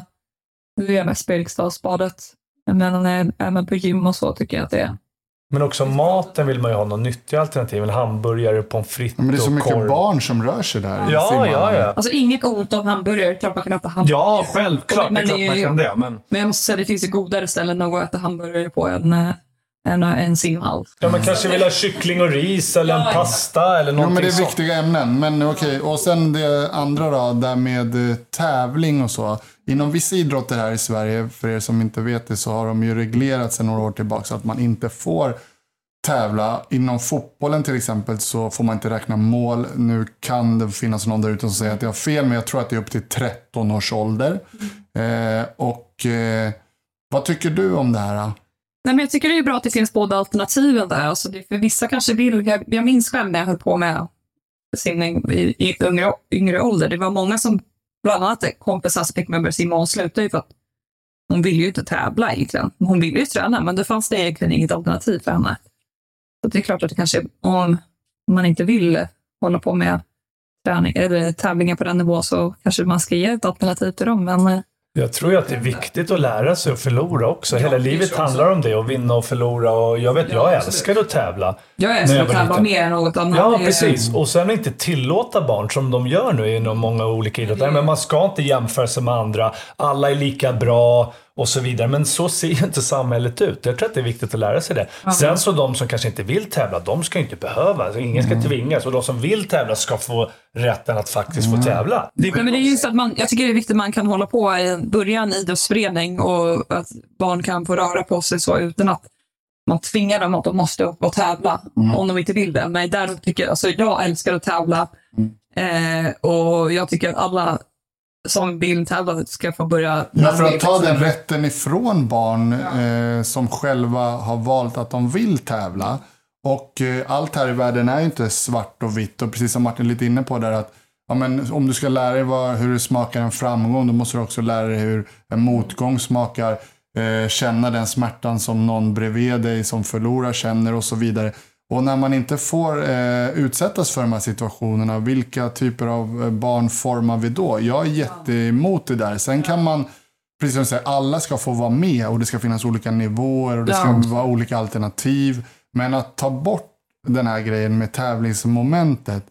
nu är mest på Eriksdalsbadet. Men även på gym och så tycker jag att det är. Men också maten vill man ju ha någon nyttig alternativ. En hamburgare, pommes frites och men det är så mycket korv. Barn som rör sig där. Ja, ja, ja. Alltså inget ont om hamburgare. Klart man kan äta hamburgare. Ja, självklart. Men, det är klart man kan det. Men... men jag måste säga, det finns ju godare ställen att gå och äta hamburgare på än en, en simhall. Ja, man kanske vill ha kyckling och ris eller en pasta eller någonting. Ja, men det är sånt. viktiga ämnen. Men okej, och sen det andra då, där med tävling och så. Inom vissa idrotter här i Sverige, för er som inte vet det, så har de ju reglerat sedan några år tillbaka så att man inte får tävla. Inom fotbollen till exempel så får man inte räkna mål. Nu kan det finnas någon där ute som säger att jag har fel, men jag tror att det är upp till tretton års ålder. Mm. Eh, och eh, vad tycker du om det här? Nej, men jag tycker det är bra att det finns båda alternativen där. Alltså det, för vissa kanske vill, jag, jag minns själv när jag höll på med simning i, i yngre, yngre ålder. Det var många som, bland annat kompisar som fick mig börja simma och sluta ju för att hon ville ju inte tävla egentligen. Hon ville ju träna, men det fanns det egentligen inget alternativ för henne. Så det är klart att det kanske, om man inte vill hålla på med träning eller tävlingar på den nivå så kanske man ska ge ett alternativ till dem, men jag tror ju att det är viktigt att lära sig att förlora också. Hela ja, livet handlar om det, att vinna och förlora. Och jag vet, jag älskar att tävla. Jag älskar att tävla mer än något annat. Ja, precis. Och sen inte tillåta barn som de gör nu inom många olika idrotter. Men man ska inte jämföra sig med andra. Alla är lika bra och så vidare. Men så ser ju inte samhället ut. Jag tror att det är viktigt att lära sig det. Aha. Sen så de som kanske inte vill tävla, de ska inte behöva. Alltså, ingen ska mm. tvingas. Och de som vill tävla ska få rätten att faktiskt mm. få tävla. Det är, men det är just att man, jag tycker det är viktigt att man kan hålla på i början i idrottsförening och att barn kan få röra på sig så utan att man tvingar dem att de måste upp och tävla mm. om de inte vill det. Men där tycker jag, alltså jag älskar att tävla mm. eh, och jag tycker att alla som vill tävla ska få börja. Ja, för att ta den rätten ifrån barn ja. eh, som själva har valt att de vill tävla. Och eh, allt här i världen är ju inte svart och vitt. Och precis som Martin är lite inne på där att ja, men om du ska lära dig vad, hur det smakar en framgång, då måste du också lära dig hur en motgång smakar. Eh, känna den smärtan som någon bredvid dig som förlorar känner och så vidare. Och när man inte får eh, utsättas för de här situationerna, vilka typer av barn formar vi då? Jag är jätteemot det där. Sen kan man, precis som du säger, alla ska få vara med och det ska finnas olika nivåer och det ska ja. vara olika alternativ. Men att ta bort den här grejen med tävlingsmomentet,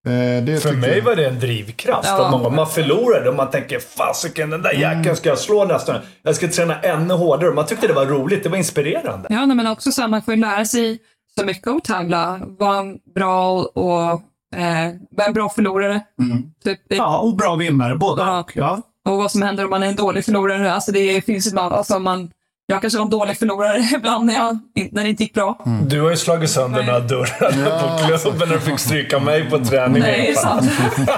Det för mig var det en drivkraft. Ja. Många, man förlorade och man tänker, fasiken, den där jäkeln ska jag slå nästan. Jag ska träna ännu hårdare. Man tyckte det var roligt, det var inspirerande. Ja, men också så här, man får lära sig så mycket om tävla. Vara bra och eh, vara en bra förlorare. Mm. Typ, ja, och bra vinnare, båda. Ja. Ja. Och vad som händer om man är en dålig förlorare. Alltså det finns ibland, alltså man... Jag kanske var en dålig förlorare ibland när, jag, när det inte gick bra. Mm. Du har ju slagit sönder några dörrar ja, på klubben när du fick stryka mig på träning. Nej, sant.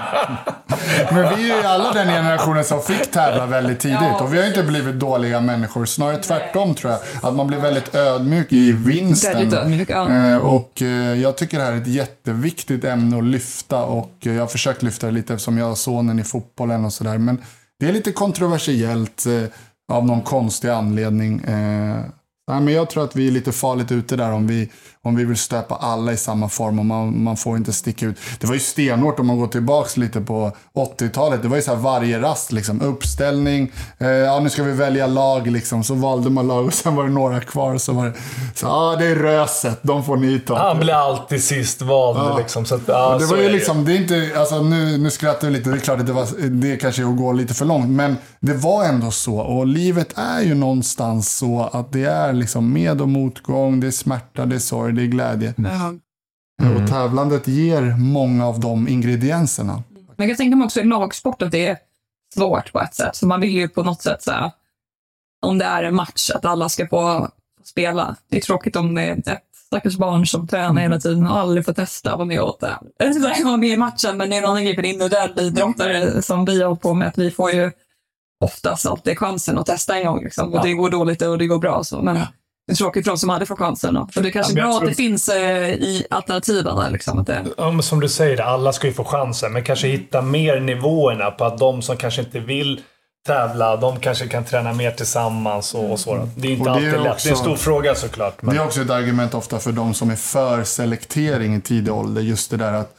Men vi är ju alla den generationen som fick tävla väldigt tidigt. Ja. Och vi har inte blivit dåliga människor. Snarare tvärtom tror jag. Att man blir väldigt ödmjuk i vinsten. Väldigt ödmjuk, ja. Och jag tycker det här är ett jätteviktigt ämne att lyfta. Och jag har försökt lyfta det lite eftersom jag har sonen i fotbollen och sådär. Men det är lite kontroversiellt av någon konstig anledning. Eh, nej, men jag tror att vi är lite farligt ute där om vi, om vi vill stöpa alla i samma form och man, man får inte sticka ut. Det var ju stenhårt om man går tillbaks lite på åttiotalet. Det var ju så här varje rast, liksom, uppställning. Eh, ja, nu ska vi välja lag, liksom. Så valde man lag och sen var det några kvar. Så var det, så ja, det är röset, de får ni ta. Han blir alltid sist vald, ja. Liksom. Så att, ja, det så var ju liksom, det är inte, alltså nu, nu skrattar vi lite, det är klart att det, var, det kanske är att gå lite för långt. Men det var ändå så, och livet är ju någonstans så att det är liksom med och motgång, det är smärta, det är sorg, det är glädje. Mm. Och tävlandet ger många av de ingredienserna. Men jag tänker mig också i lagsport att det är svårt på ett sätt. Så man vill ju på något sätt säga, om det är en match, att alla ska få spela. Det är tråkigt om det är ett stackars barn som tränar hela tiden och aldrig får testa vad med åt det. Jag var med i matchen, men det är någon annan grej för individuell idrottare som vi har på med att vi får ju oftast alltid chansen att testa en gång. Liksom. Och det går dåligt och det går bra. Så. Men det är tråkigt för oss som hade fått chansen. Då. För det är kanske ja, bra tror... att det finns eh, i alternativen. Där, liksom, att det... ja, men som du säger, alla ska ju få chansen. Men kanske hitta mer nivåerna på att de som kanske inte vill tävla, de kanske kan träna mer tillsammans och, och så. Det är inte det alltid är lätt. Också, det är en stor fråga såklart. Men... Det är också ett argument ofta för de som är för selektering i tidig ålder. Just det där att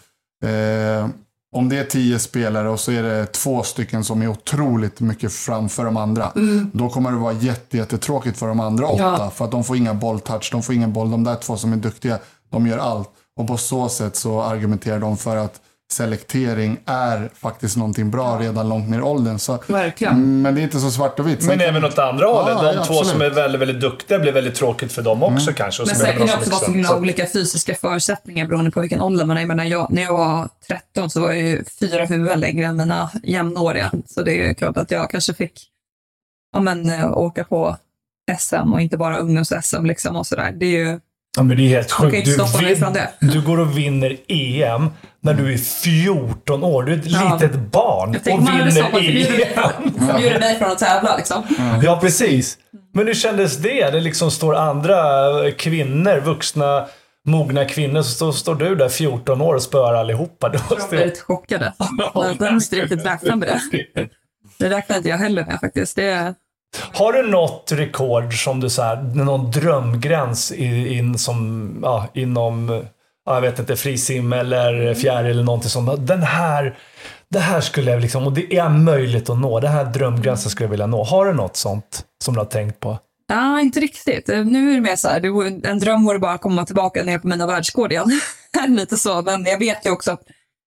eh, om det är tio spelare och så är det två stycken som är otroligt mycket framför de andra. Mm. Då kommer det vara jätte, jättetråkigt för de andra åtta. Ja. För att de får inga bolltouch, de får ingen boll. De där två som är duktiga, de gör allt. Och på så sätt så argumenterar de för att selektering är faktiskt någonting bra redan långt ner i åldern. Så, verkligen. Men det är inte så svart och vitt. Men även åt andra hållet. Ah, de ja, två absolut. Som är väldigt, väldigt duktiga blir väldigt tråkigt för dem också mm. kanske. Och men säkert kan också vara så många olika fysiska förutsättningar beroende på vilken ålder man är. Men när jag, när jag var tretton så var jag ju fyra huvuden längre än mina jämnåriga. Så det är klart att jag kanske fick ja, men, åka på S M och inte bara ungdoms-S M liksom och sådär. Det är ju... Ja, men det är helt sjukt. Du, vin- du går och vinner E M när du är fjorton år. Du är ett ja. litet barn och vinner E M. Du bjuder mig från att tävla liksom. Mm. Ja, precis. Men hur kändes det? Det liksom står andra kvinnor, vuxna, mogna kvinnor, så står, står du där fjorton år och spör allihopa. Jag blev lite chockade. Den är riktigt räknad med det. Det räknade inte jag heller med faktiskt. Det är... Har du något rekord som du så här, någon drömgräns in, som, ja, inom ja, jag vet inte, frisim eller fjäril eller någonting sånt? Den här, det här skulle jag liksom, och det är möjligt att nå. Den här drömgränsen skulle jag vilja nå. Har du något sånt som du har tänkt på? Ja, inte riktigt. Nu är det mer så här, det, en dröm vore bara att komma tillbaka ner på mina världsrekord igen. Lite så, men jag vet ju också att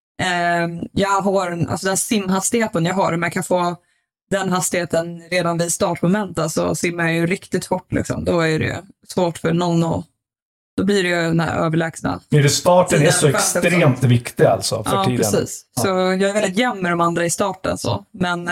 eh, jag har, alltså den simhastigheten jag har, om jag kan få den hastigheten redan vid startmomentet så simmar jag ju riktigt fort liksom. Då är det svårt för någon att... Då blir det ju den här överlägsna. Men det starten är så extremt också. Viktig alltså för ja, tiden. Precis. Ja, precis. Så jag är väldigt jämn med de andra i starten så. Men,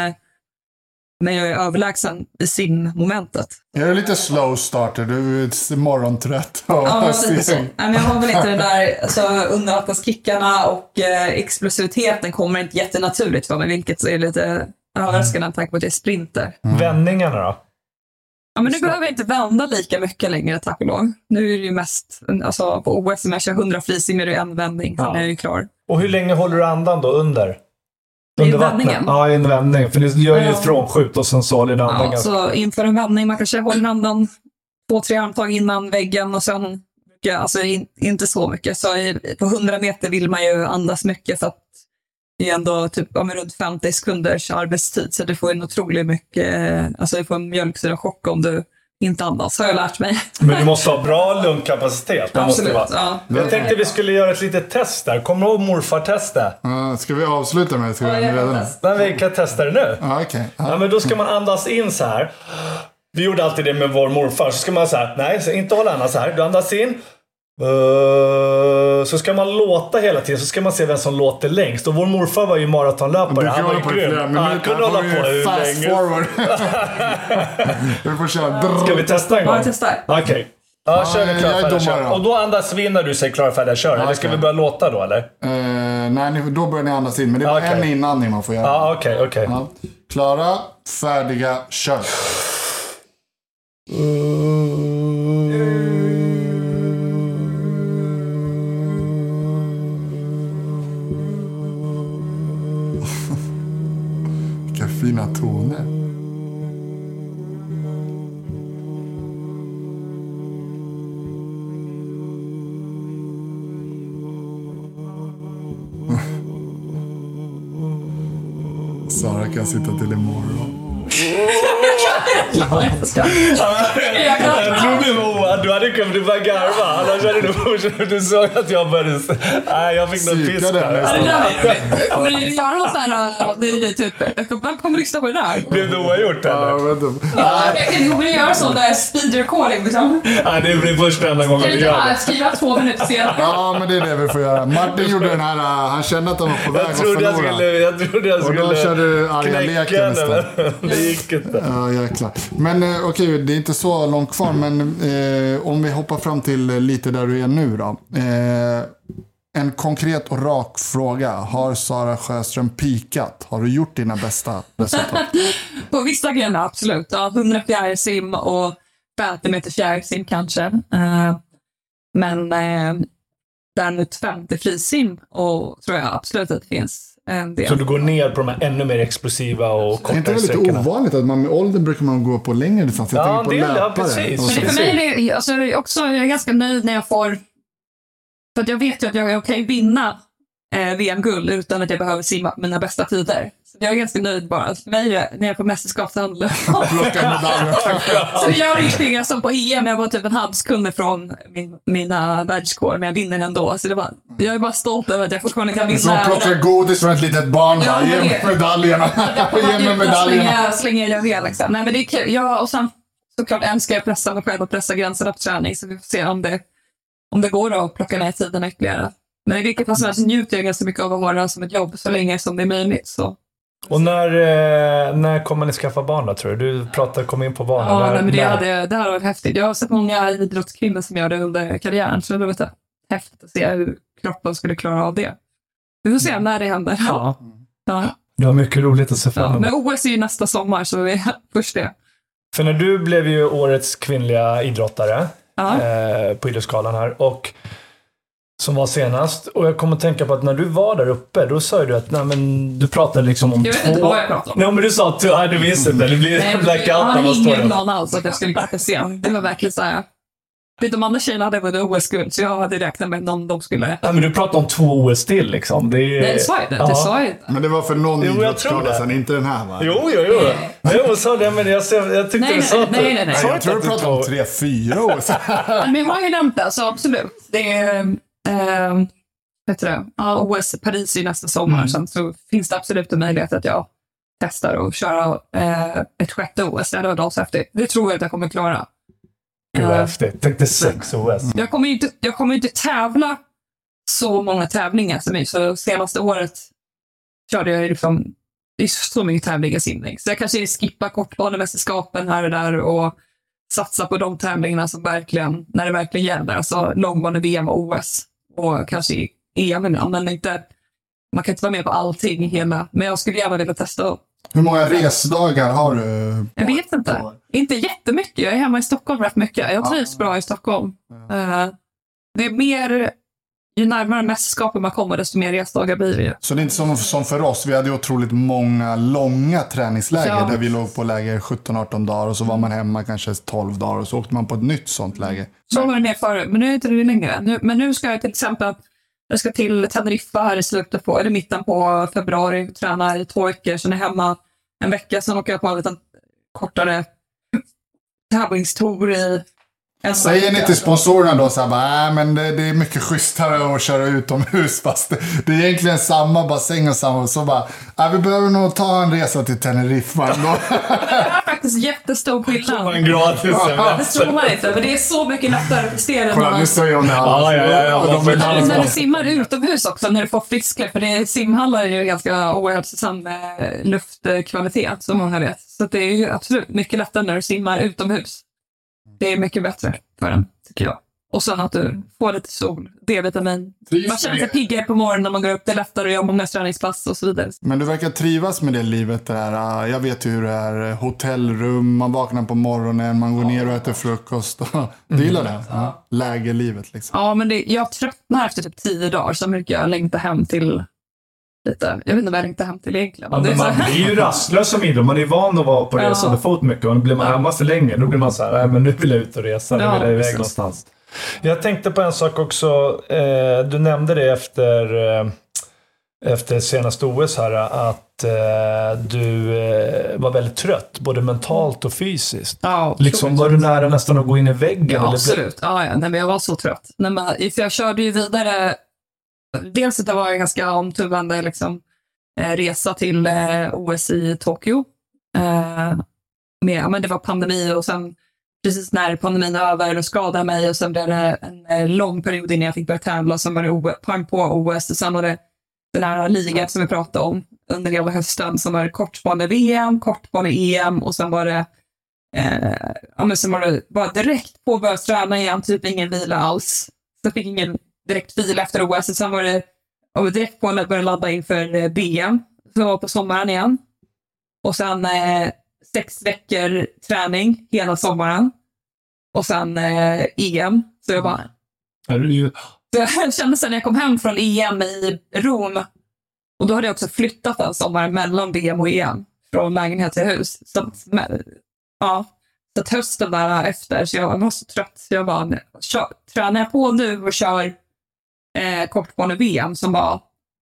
men jag är överlägsen i simmomentet. Är du lite slow starter? Du är morgontrött. Ja, lite så. Men jag har väl inte den där alltså, undervattenskickarna och eh, explosiviteten kommer inte jättenaturligt för mig, vilket är lite... överraskande mm. tack på att det är sprinter. Mm. Vändningarna då? Ja, men nu behöver jag inte vända lika mycket längre, tack och lov. Nu är det ju mest, alltså på O S om jag kör hundra frisim är det en vändning, sen ja. är jag ju klar. Och hur länge håller du andan då under? Under vändningen? Ja, i en vändning. För du gör ju ja. frånskjut och sen så håller du andan. Ja, så inför en vändning, man kanske håller andan två, tre armtag innan väggen och sen, alltså in, inte så mycket. Så i, på hundra meter vill man ju andas mycket för att det är ändå typ ja, runt femtio sekunders arbetstid så du får en otroligt mycket, alltså du får en mjölksyrachock om du inte andas, har jag lärt mig. Men du måste ha bra lungkapacitet. Absolut, måste ja. Jag tänkte vi skulle göra ett litet test där. Kommer du ihåg morfar-testet? Uh, ska vi avsluta med det? Ska vi ja, redan? Men vi kan testa det nu. Ja, okej. Okay. Ja, men då ska man andas in så här. Vi gjorde alltid det med vår morfar. Så ska man så här, nej, så inte hålla andas här. Du andas in. Uh, så ska man låta hela tiden. Så ska man se vem som låter längst. Och vår morfar var ju maratonlöpare. Han var ju grym. Han kunde hålla på hur fast länge. forward. Vi får köra. Ska vi testa en gång? Ja, testa. Okej. Okay. Ja, kör vi klara färdiga kör. Då. Och då andas vi in när du säger klara färdiga kör. Eller okay. Ska vi börja låta då, eller? Uh, nej, då börjar ni andas in. Men det är bara okay. en inandning man får göra. Ja, okej, okay, okej. Okay. Ja. Klara, färdiga, kör. Vilka fina toner. Sara kan sitta till imorgon. Jag trodde Moa, du hade kommit till bara garva. Annars hade du, du såg att jag började... Nej, jag fick något pisk där. Kommer du göra något där? Det är typ... Vem kommer lyssna på det där? Blev det oavgjort eller? Ja, vet du. Kommer du göra sån där speed recording liksom? Nej, det blir första enda gången vi gör det. Skriva två minuter senare. Ja, men det är det vi får göra. Martin gjorde den här... Han kände att han var på väg att förlora. Jag skulle, jag trodde jag skulle... Och då körde du arga leken istället. Det gick inte. Ja, jäklar. Men eh, okej, okay, det är inte så långt kvar. Men eh, om vi hoppar fram till lite där du är nu då. Eh, en konkret och rak fråga. Har Sara Sjöström pikat? Har du gjort dina bästa resultat? På vissa grejer, absolut. Ja, hundra fjärilsim och femtio meter fjärilsim kanske. Eh, men eh, däremot femtio frisim och tror jag absolut att det finns. Så du går ner på de här ännu mer explosiva och kortare sträckorna. Det är inte lite ovanligt att man med ålder brukar man gå på längre distans. Jag ja, på det är löpare. Ja, precis. Men det, för mig är det, alltså, jag är också jag är ganska nöjd när jag får... För att jag vet ju att jag, jag kan vinna eh, V M-guld utan att jag behöver simma mina bästa tider. Så jag är ganska nöjd bara. För mig när jag är på mästerskapshandel. Så jag är ingenting som på E M. Jag var typ en halv sekund från min, mina världskår, men jag vinner ändå. Så det var, jag är bara stolt över att jag fortfarande kan vinna. Som plockar godis från ett litet barn. Ja, ge mig medaljerna. Ge mig medaljerna. Slänger jag det liksom. Nej, men det är kul. Jag, och sen såklart älskar jag pressa mig själv och pressa gränserna på träning. Så vi får se om det, om det går att plocka ner tiden ytterligare. Men i vilket fall som helst njuter jag ganska mycket av att vara som ett jobb så länge som det är möjligt. Så. Och när, när kommer ni skaffa barn då, tror du? Du pratar, kom in på barn. Ja, när, nej, men det, när... hade, det här var häftigt. Jag har sett många idrottskvinnor som gör det under karriären. Så det var häftigt att se hur kroppen skulle klara av det. Vi får se när det händer. Ja. Ja. Det var mycket roligt att se fram emot. Ja, men O S är ju nästa sommar så vi är först det. För när du blev ju årets kvinnliga idrottare ja. eh, på Idrottsgalan här. Och som var senast. Och jag kommer att tänka på att när du var där uppe, då sa du att nej, men du pratade liksom om jag vet två... inte vad jag pratade om. Nej, men du sa att du hade visst inte. Det blir en blackout när man står där. Jag har ingen plan alls att jag skulle gå på scen. Det var verkligen så här. De andra tjejerna hade varit O S-guld, så jag hade räknat med någon de skulle... Ja, men du pratade om två O S till liksom. Det är... Nej, det sa jag inte. Det sa jag inte. Men det var för någon jo, idrottsskada sen, inte den här va? Jo, jo, jo. Nej, jag sa det, men jag, jag tyckte nej, du sa nej, att... Nej, nej, nej. Jag, jag tror du pratade om tre, fyra år sedan. Men jag har ju nämnt det, så absolut. Det är... Äh, vet du det? Ja, O S Paris i nästa sommar. Mm. Sen så finns det absolut en möjlighet att jag testar och köra äh, ett sjätte O S. Det hade varit ashäftigt. Det tror jag att jag kommer klara. Gud vad häftigt. Tänkte sex O S. Jag kommer ju inte, jag kommer inte tävla så många tävlingar som mig. Så senaste året körde jag liksom, det är så mycket tävlingar simning. Så jag kanske skippar kortbanemästerskapen här och där och satsa på de tävlingarna som verkligen, när det verkligen gäller. Alltså långbane-V M och O S. Och kanske E M, men inte, man kan inte vara med på allting hela. Men jag skulle gärna vilja testa. Hur många resdagar har du? Jag vet inte. Inte jättemycket. Jag är hemma i Stockholm rätt mycket. Jag trivs ja. bra i Stockholm. Ja. Uh, det är mer, ju närmare mästerskapen man kommer, desto mer resdagar blir det ju. Så det är inte som, som för oss. Vi hade ju otroligt många långa träningsläger ja. där vi låg på läger sjutton arton dagar och så var man hemma kanske tolv dagar och så åkte man på ett nytt sånt läge. Så var det mer förut, men nu är det inte det längre. Nu, men nu ska jag till exempel jag ska till Teneriffa här i slutet på, eller mitten på februari, träna i två veckor, sen är jag hemma en vecka, sen åker jag på en liten kortare tävlingstour i en Säger ni till sponsorerna då så här, bara, äh, men det, det är mycket schysstare att köra utomhus fast det, det är egentligen samma bassäng och samma, så bara, äh, vi behöver nog ta en resa till Teneriffa ändå. Det är faktiskt jättestor skillnad. En gratis Det tror man inte, men det är så mycket lättare att prestera. Kolla, nu säger jag det här. Ja, ja, ja, ja. De vill ha det. När du simmar utomhus också, när du får friskläpp, för det är, simhallar är ju ganska ohälsosam luftkvalitet, som många vet. Så det är ju absolut mycket lättare när du simmar utomhus. Det är mycket bättre för den, tycker jag. Och sen att du får lite sol, D-vitamin. Man känner sig piggare på morgonen när man går upp, det är lättare att göra många träningspass och så vidare. Men du verkar trivas med det livet där. Jag vet hur det är, hotellrum, man vaknar på morgonen, man går ner och äter frukost. Du gillar det? Ja. Lägerlivet liksom. Ja, men det, jag tröttnar efter typ tio dagar, så mycket jag längtar hem till lite. Jag vet inte vad jag längtar hem till egentligen. Ja, men man blir ju rastlös som idrott. Man är van att vara på resande ja. fot mycket. Och blir man hemma så länge, då blir man så här, nej men nu vill jag ut och resa, nu ja, vill jag iväg någonstans. Jag tänkte på en sak också. Eh, du nämnde det efter, eh, efter senaste O S här, att eh, du eh, var väldigt trött, både mentalt och fysiskt. Ja, liksom var du nära nästan att gå in i väggen? Ja, eller? absolut. Ja, ja. Nej, men jag var så trött. Nej, men, för jag körde ju vidare. Dels att det var en ganska omtumlande liksom, eh, resa till eh, O S i Tokyo. Eh, med, ja, men det var pandemi och sen precis när pandemin är över och skadade mig och sen blev det en, en lång period innan jag fick börja tävla, och sen var det o- pang på O S och sen var det den här ligan som vi pratade om under hela hösten som var kortbane-V M, kortbane-E M och sen var det eh, ja, men sen var det bara direkt på att börja träna igen, typ ingen vila alls. Så jag fick ingen direkt vila efter O S och sen var det och direkt på att börja ladda inför B M som var på sommaren igen. Och sen eh, sex veckor träning hela sommaren. Och sen eh, E M. Så jag bara... Är du ju... Så jag kände sen när jag kom hem från E M i Rom. Och då hade jag också flyttat den sommaren mellan B M och E M. Från lägenhet till hus. Så att, ja, så att hösten där efter. Så jag var så trött. Så jag bara, kör, tränar jag på nu och kör eh, kortbane-V M som var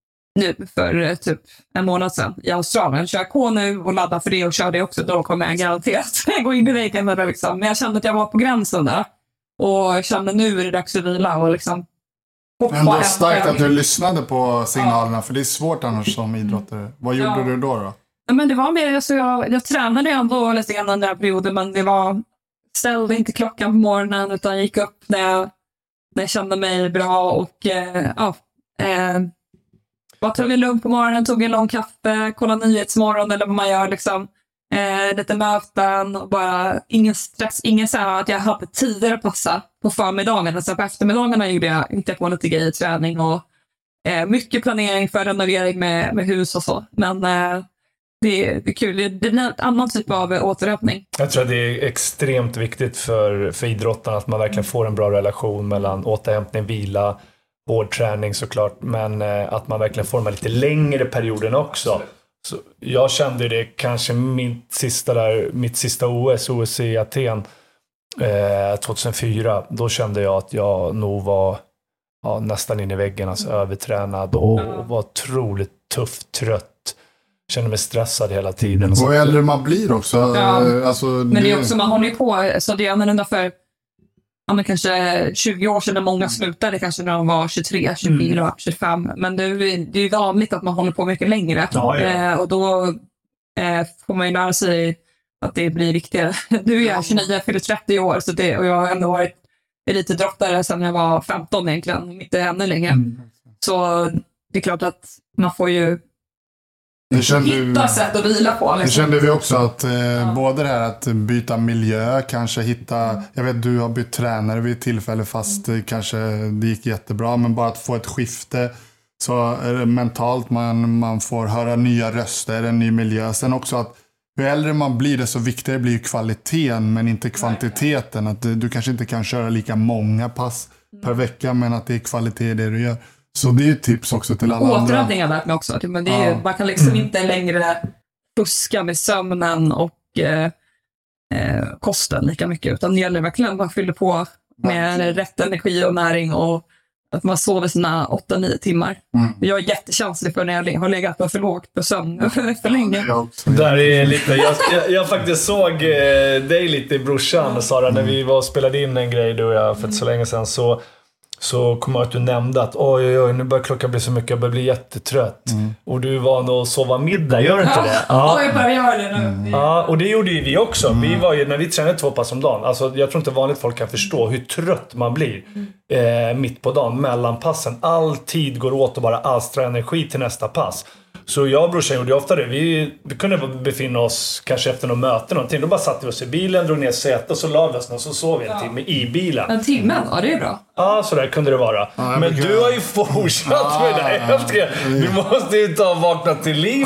nu för eh, typ en månad sedan i Australien. Kör K nu och laddar för det och kör det också. Då kommer jag garanterat gå in i väggen. Liksom. Men jag kände att jag var på gränsen där. Och jag kände nu är det dags att vila och liksom men det är starkt att du lyssnade på signalerna, ja. För det är svårt annars som idrottare. Vad gjorde ja. du då då? Ja, men det var mer, alltså jag, jag tränade ändå lite grann den där perioden, men det var ställde inte klockan på morgonen utan gick upp när jag, när jag kände mig bra och eh, ja, eh, bara tog en lugn på morgonen, tog en lång kaffe, kollade nyhetsmorgon eller vad man gör liksom. Eh, lite möten och bara ingen stress, ingen så här att jag hade tidigare passa på förmiddagen, alltså på eftermiddagarna gjorde jag inte på lite grejer, träning och eh, mycket planering för renovering med, med hus och så, men eh, det, det är kul, det är en annan typ av återhämtning. Jag tror att det är extremt viktigt för, för idrottarna att man verkligen får en bra relation mellan återhämtning, vila, hård träning såklart, men eh, att man verkligen får de här lite längre perioderna också. Så jag kände det kanske mitt sista, där, mitt sista O S, O S i Aten eh, tjugohundrafyra. Då kände jag att jag nog var ja, nästan in i väggen, alltså övertränad och, och var otroligt tufft, trött. Kände mig stressad hela tiden. Och äldre man blir också. Ja. Alltså, men det är också, man håller ju på, så det är annorlunda för ja, men kanske tjugo år sedan när många slutade, kanske när de var tjugotre, tjugofyra, mm. tjugofem. Men det är, det är ju vanligt att man håller på mycket längre. Ja, ja. Eh, och då eh, får man ju lära sig att det blir viktigare. Du är tjugonio, fyller trettio år, så det, och jag har ändå varit elitidrottare sedan jag var femton egentligen, inte ännu längre. Mm. Så det är klart att man får ju det kände, hitta sätt att vila på. Liksom. Det kände vi också att eh, ja. både det här att byta miljö, kanske hitta, mm. jag vet du har bytt tränare vid ett tillfälle fast mm. kanske det gick jättebra, men bara att få ett skifte så är det mentalt, man, man får höra nya röster, en ny miljö. Sen också att hur äldre man blir det så viktigare blir ju kvaliteten men inte kvantiteten. Att du, du kanske inte kan köra lika många pass mm. per vecka, men att det är kvalitet i det du gör. Så det är ju tips också till alla andra. Återhämtning har jag lärt mig också. Men det är, ja. Man kan liksom mm. inte längre fuska med sömnen och eh, eh, kosten lika mycket. Utan det gäller verkligen att man fyller på med ja. rätt energi och näring och att man sover sina åtta nio timmar. Mm. Jag är jättekänslig för när jag har legat på för lågt på sömn för länge. Där är lite, jag, jag, jag faktiskt såg eh, dig lite i brorsan, Sara, när vi var och spelade in en grej du och jag för inte så länge sedan, så Så kommer jag att du nämnde att oj, oj, oj, nu börjar klockan bli så mycket, jag börjar bli jättetrött. Mm. Och du var nog att sova middag, gör du inte det? Ja, jag börjar göra det nu. Mm. Ja, och det gjorde ju vi också. Mm. Vi var ju, när vi tränade två pass om dagen, alltså jag tror inte vanligt folk kan förstå hur trött man blir eh, mitt på dagen, mellan passen. All tid går åt och bara alstra energi till nästa pass. Så jag och brorsan gjorde ofta det. Vi, vi kunde befinna oss kanske efter något möte någonting. Då bara satte vi oss i bilen, drog ner sätet och så la vi oss och så sov vi en timme i bilen. En timme? Ja, det är bra. Ja, så där kunde det vara. Ja, men du har ju fortsatt ja, med det här. Ja, du måste ju ta och vakna till liv.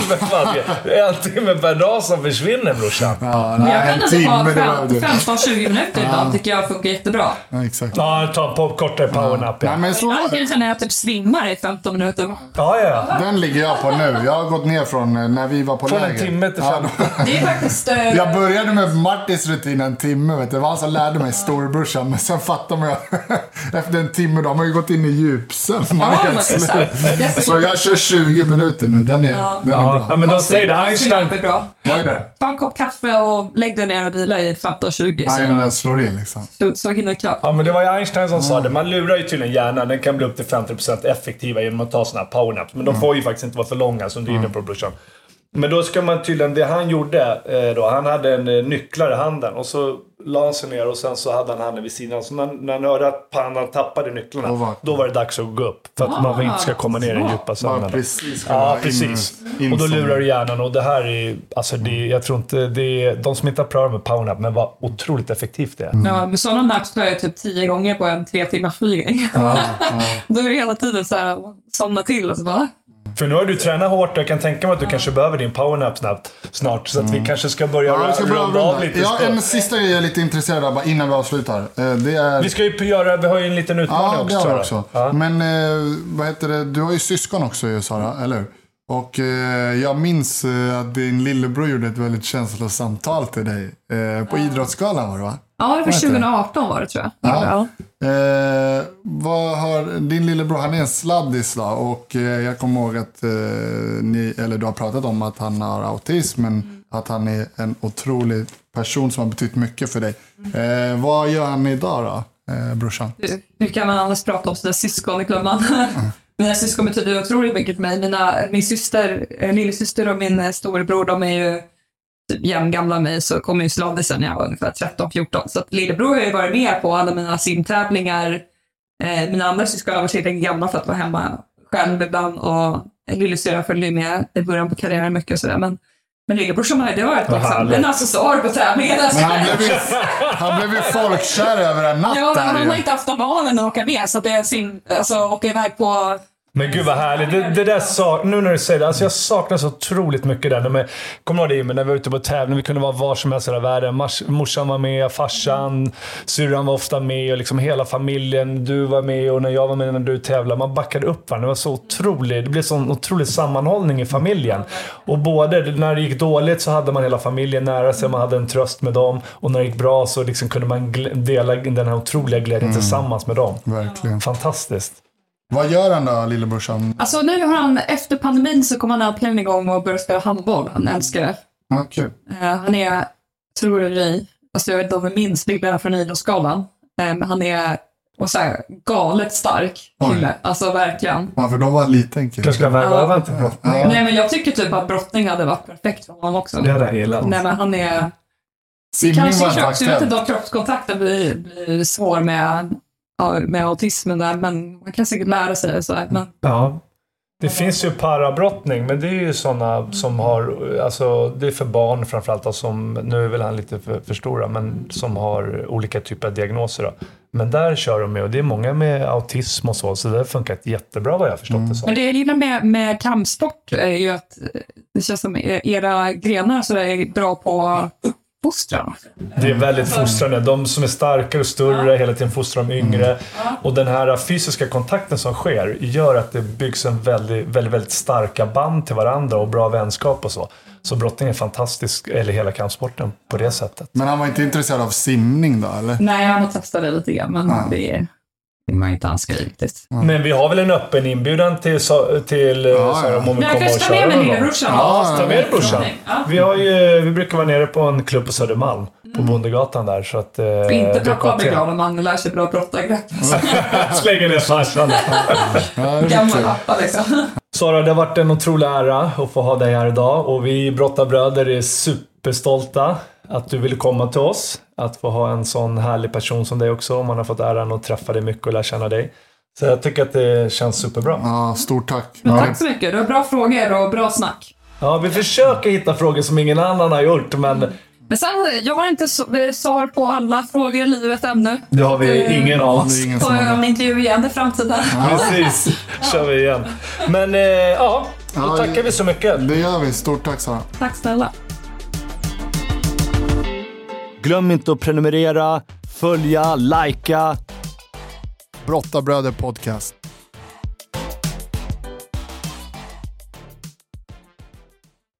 En timme per dag som försvinner, brorsan. Ja, men jag kan inte ha femton tjugo minuter idag. Ja. Tycker jag funkar jättebra. Ja, exakt. Ja, ta en på kortare powernap. Ja. Ja, men så... Jag kan känna att jag typ svimmar i femton minuter. Ja, ja. Den ligger jag på nu. Jag har gått ner från när vi var på från läger. Från en timme till fem. Ja, det är faktiskt... Uh... Jag började med Martins rutin en timme. Vet du. Det var han som lärde mig storbrorsan. Men sen fattar man efter en timme då har man ju gått in i djupsömn. Ja, så jag kör tjugo minuter nu. Den är, ja. den är ja. bra. Ja, men då säger det Einstein. Det är bra. Vad är det? Ta en kopp kaffe och lägg dig ner och vila i femton tjugo. Ja, innan den slår in liksom. Så, så hinner klart. Ja, men det var ju Einstein som mm. sa det. Man lurar ju tydligen hjärnan. Den kan bli upp till femtio procent effektiva genom att ta såna här powernaps. Men de får ju faktiskt inte vara för långa som du är inne på, brorsan. Men då ska man tydligen, det han gjorde då, han hade en nycklar i handen och så la han sig ner och sen så hade han handen vid sidan. Så när, när han hörde att pannan tappade nycklarna, oh, då var det dags att gå upp. För att ah, man inte ska komma ner i den djupa sömnen. Precis, ja, precis. In, in och då lurar du hjärnan och det här är, alltså det, jag tror inte, det är, de som inte har prövat med powernap, men vad otroligt effektivt det är. Mm. Ja, men sådana naps tar jag typ tio gånger på en tre timmars flygning. Ja, ja. Då är det hela tiden så här, somna till och så bara... För nu har du tränat hårt och jag kan tänka mig att du kanske behöver din powernap snabbt snart. Så att mm. vi kanske ska börja ja, ska runda av lite. Ja, en sista grej jag är lite intresserad av innan vi avslutar. Det är... Vi ska ju göra, vi har ju en liten utmaning ja, också. Det har också. Ja. Men vad heter det, du har ju syskon också, Sara, eller hur? Och eh, jag minns eh, att din lillebror gjorde ett väldigt känslosamt tal till dig. Eh, på ja. Idrottsgalan var det, va? Ja, det var tjugo arton var det, tror jag. Ja. Ja. Eh, vad har, din lillebror, han är en sladdis då, och eh, jag kommer ihåg att eh, ni, eller du har pratat om att han har autism, men mm. att han är en otrolig person som har betytt mycket för dig. Eh, vad gör han idag då, eh, brorsan? Hur kan man annars prata om sina syskon i klubban? Mm. Mina syskon betyder otroligt mycket för mig. Mina, min syster, lillasyster och min storebror, de är ju jämngamla mig, så kom ju sladdisen när jag var ungefär tretton fjorton. Så att lillebror har ju varit med på alla mina simtävlingar. Eh, mina andra syskon har varit tillräckligt gamla för att vara hemma själv ibland. Och lillasyrra följde med i början på karriären mycket och sådär. Men, men lillebror som har det varit liksom, en accessoar på tävlingen. Men han blev ju, han blev ju folkkär över en natt. Ja, men han har inte haft någon barnen att åka med. Så det är sin, alltså åka iväg på... Men gud vad härligt. Det, det där sak, nu när du säger det, alltså jag saknar så otroligt mycket där. Men, kommer du ihåg det, när vi var ute på tävling, vi kunde vara var som helst i världen. Mars, morsan var med, farsan, syrran var ofta med och liksom hela familjen. Du var med och när jag var med när du tävlade. Man backade upp varandra. Det var så otroligt. Det blev sån otrolig sammanhållning i familjen. Och både när det gick dåligt så hade man hela familjen nära sig. Man hade en tröst med dem. Och när det gick bra så liksom kunde man dela den här otroliga glädjen mm. tillsammans med dem. Verkligen. Fantastiskt. Vad gör han då, lillebrorsan? Alltså nu har han, efter pandemin så kommer han äntligen igång och börjar spela handboll. Han älskar det. Okay. Uh, han är, tror jag, alltså jag vet inte om jag minns bilderna från Idrottsgalan. Uh, men han är och så här, galet stark kille. Alltså verkligen. Ja, för de var liten kille. Jag ska väga över till brottning. Ja. Nej, men jag tycker typ att brottning hade varit perfekt för honom också. Det är det hela. Nej, men han är... Simning kanske var kropps, jag vet inte om kroppskontakten blir, blir svår med... med autismen där, men man kan säkert lära sig det så här, men... Ja. Det finns ju parabrottning, men det är ju sådana som har, alltså det är för barn framförallt, och som, nu är väl han lite för, för stora, men som har olika typer av diagnoser då. Men där kör de med, och det är många med autism och så, så det har funkat jättebra vad jag har förstått mm. det så. Men det jag gillar med, med kampsport är ju att det känns som era grenar så är bra på fostran. Det är väldigt fostrande. De som är starkare och större ja. hela tiden fostrar de yngre. Mm. Ja. Och den här fysiska kontakten som sker gör att det byggs en väldigt, väldigt, väldigt starka band till varandra och bra vänskap och så. Så brottning är fantastisk, eller hela kampsporten på det sättet. Men han var inte intresserad av simning då, eller? Nej, han har testat det lite grann, men ja. det är Det var inte hans grej riktigt. Mm. Men vi har väl en öppen inbjudan till, till ja, Sara om vi kommer och köra. Jag kan med mig brorsan. Ja, ta med brorsan. Ja. Vi, har ju, vi brukar vara nere på en klubb på Södermalm. På Bondegatan där. Så att, eh, inte bra begravd om man lär sig bra brottargrepp. Slänger ner farsan. Gammal appa liksom. Sara, det har varit en otrolig ära att få ha dig här idag. Och vi brottarbröder är superstolta att du ville komma till oss. Att få ha en sån härlig person som dig också. Man har fått äran att träffa dig mycket och lära känna dig. Så jag tycker att det känns superbra. Ja, stort tack. Men tack så mycket. Du har bra frågor och bra snack. Ja, vi försöker hitta frågor som ingen annan har gjort, men... Men sen, jag har inte svar på alla frågor i livet ännu. Det har vi uh, ingen av oss. Får jag en intervju igen i framtiden? Ja. Precis, kör vi igen. Men eh, ja, då ja, tackar vi så mycket. Det gör vi. Stort tack, Sara. Tack snälla. Glöm inte att prenumerera, följa, likea. Brottarbröder podcast.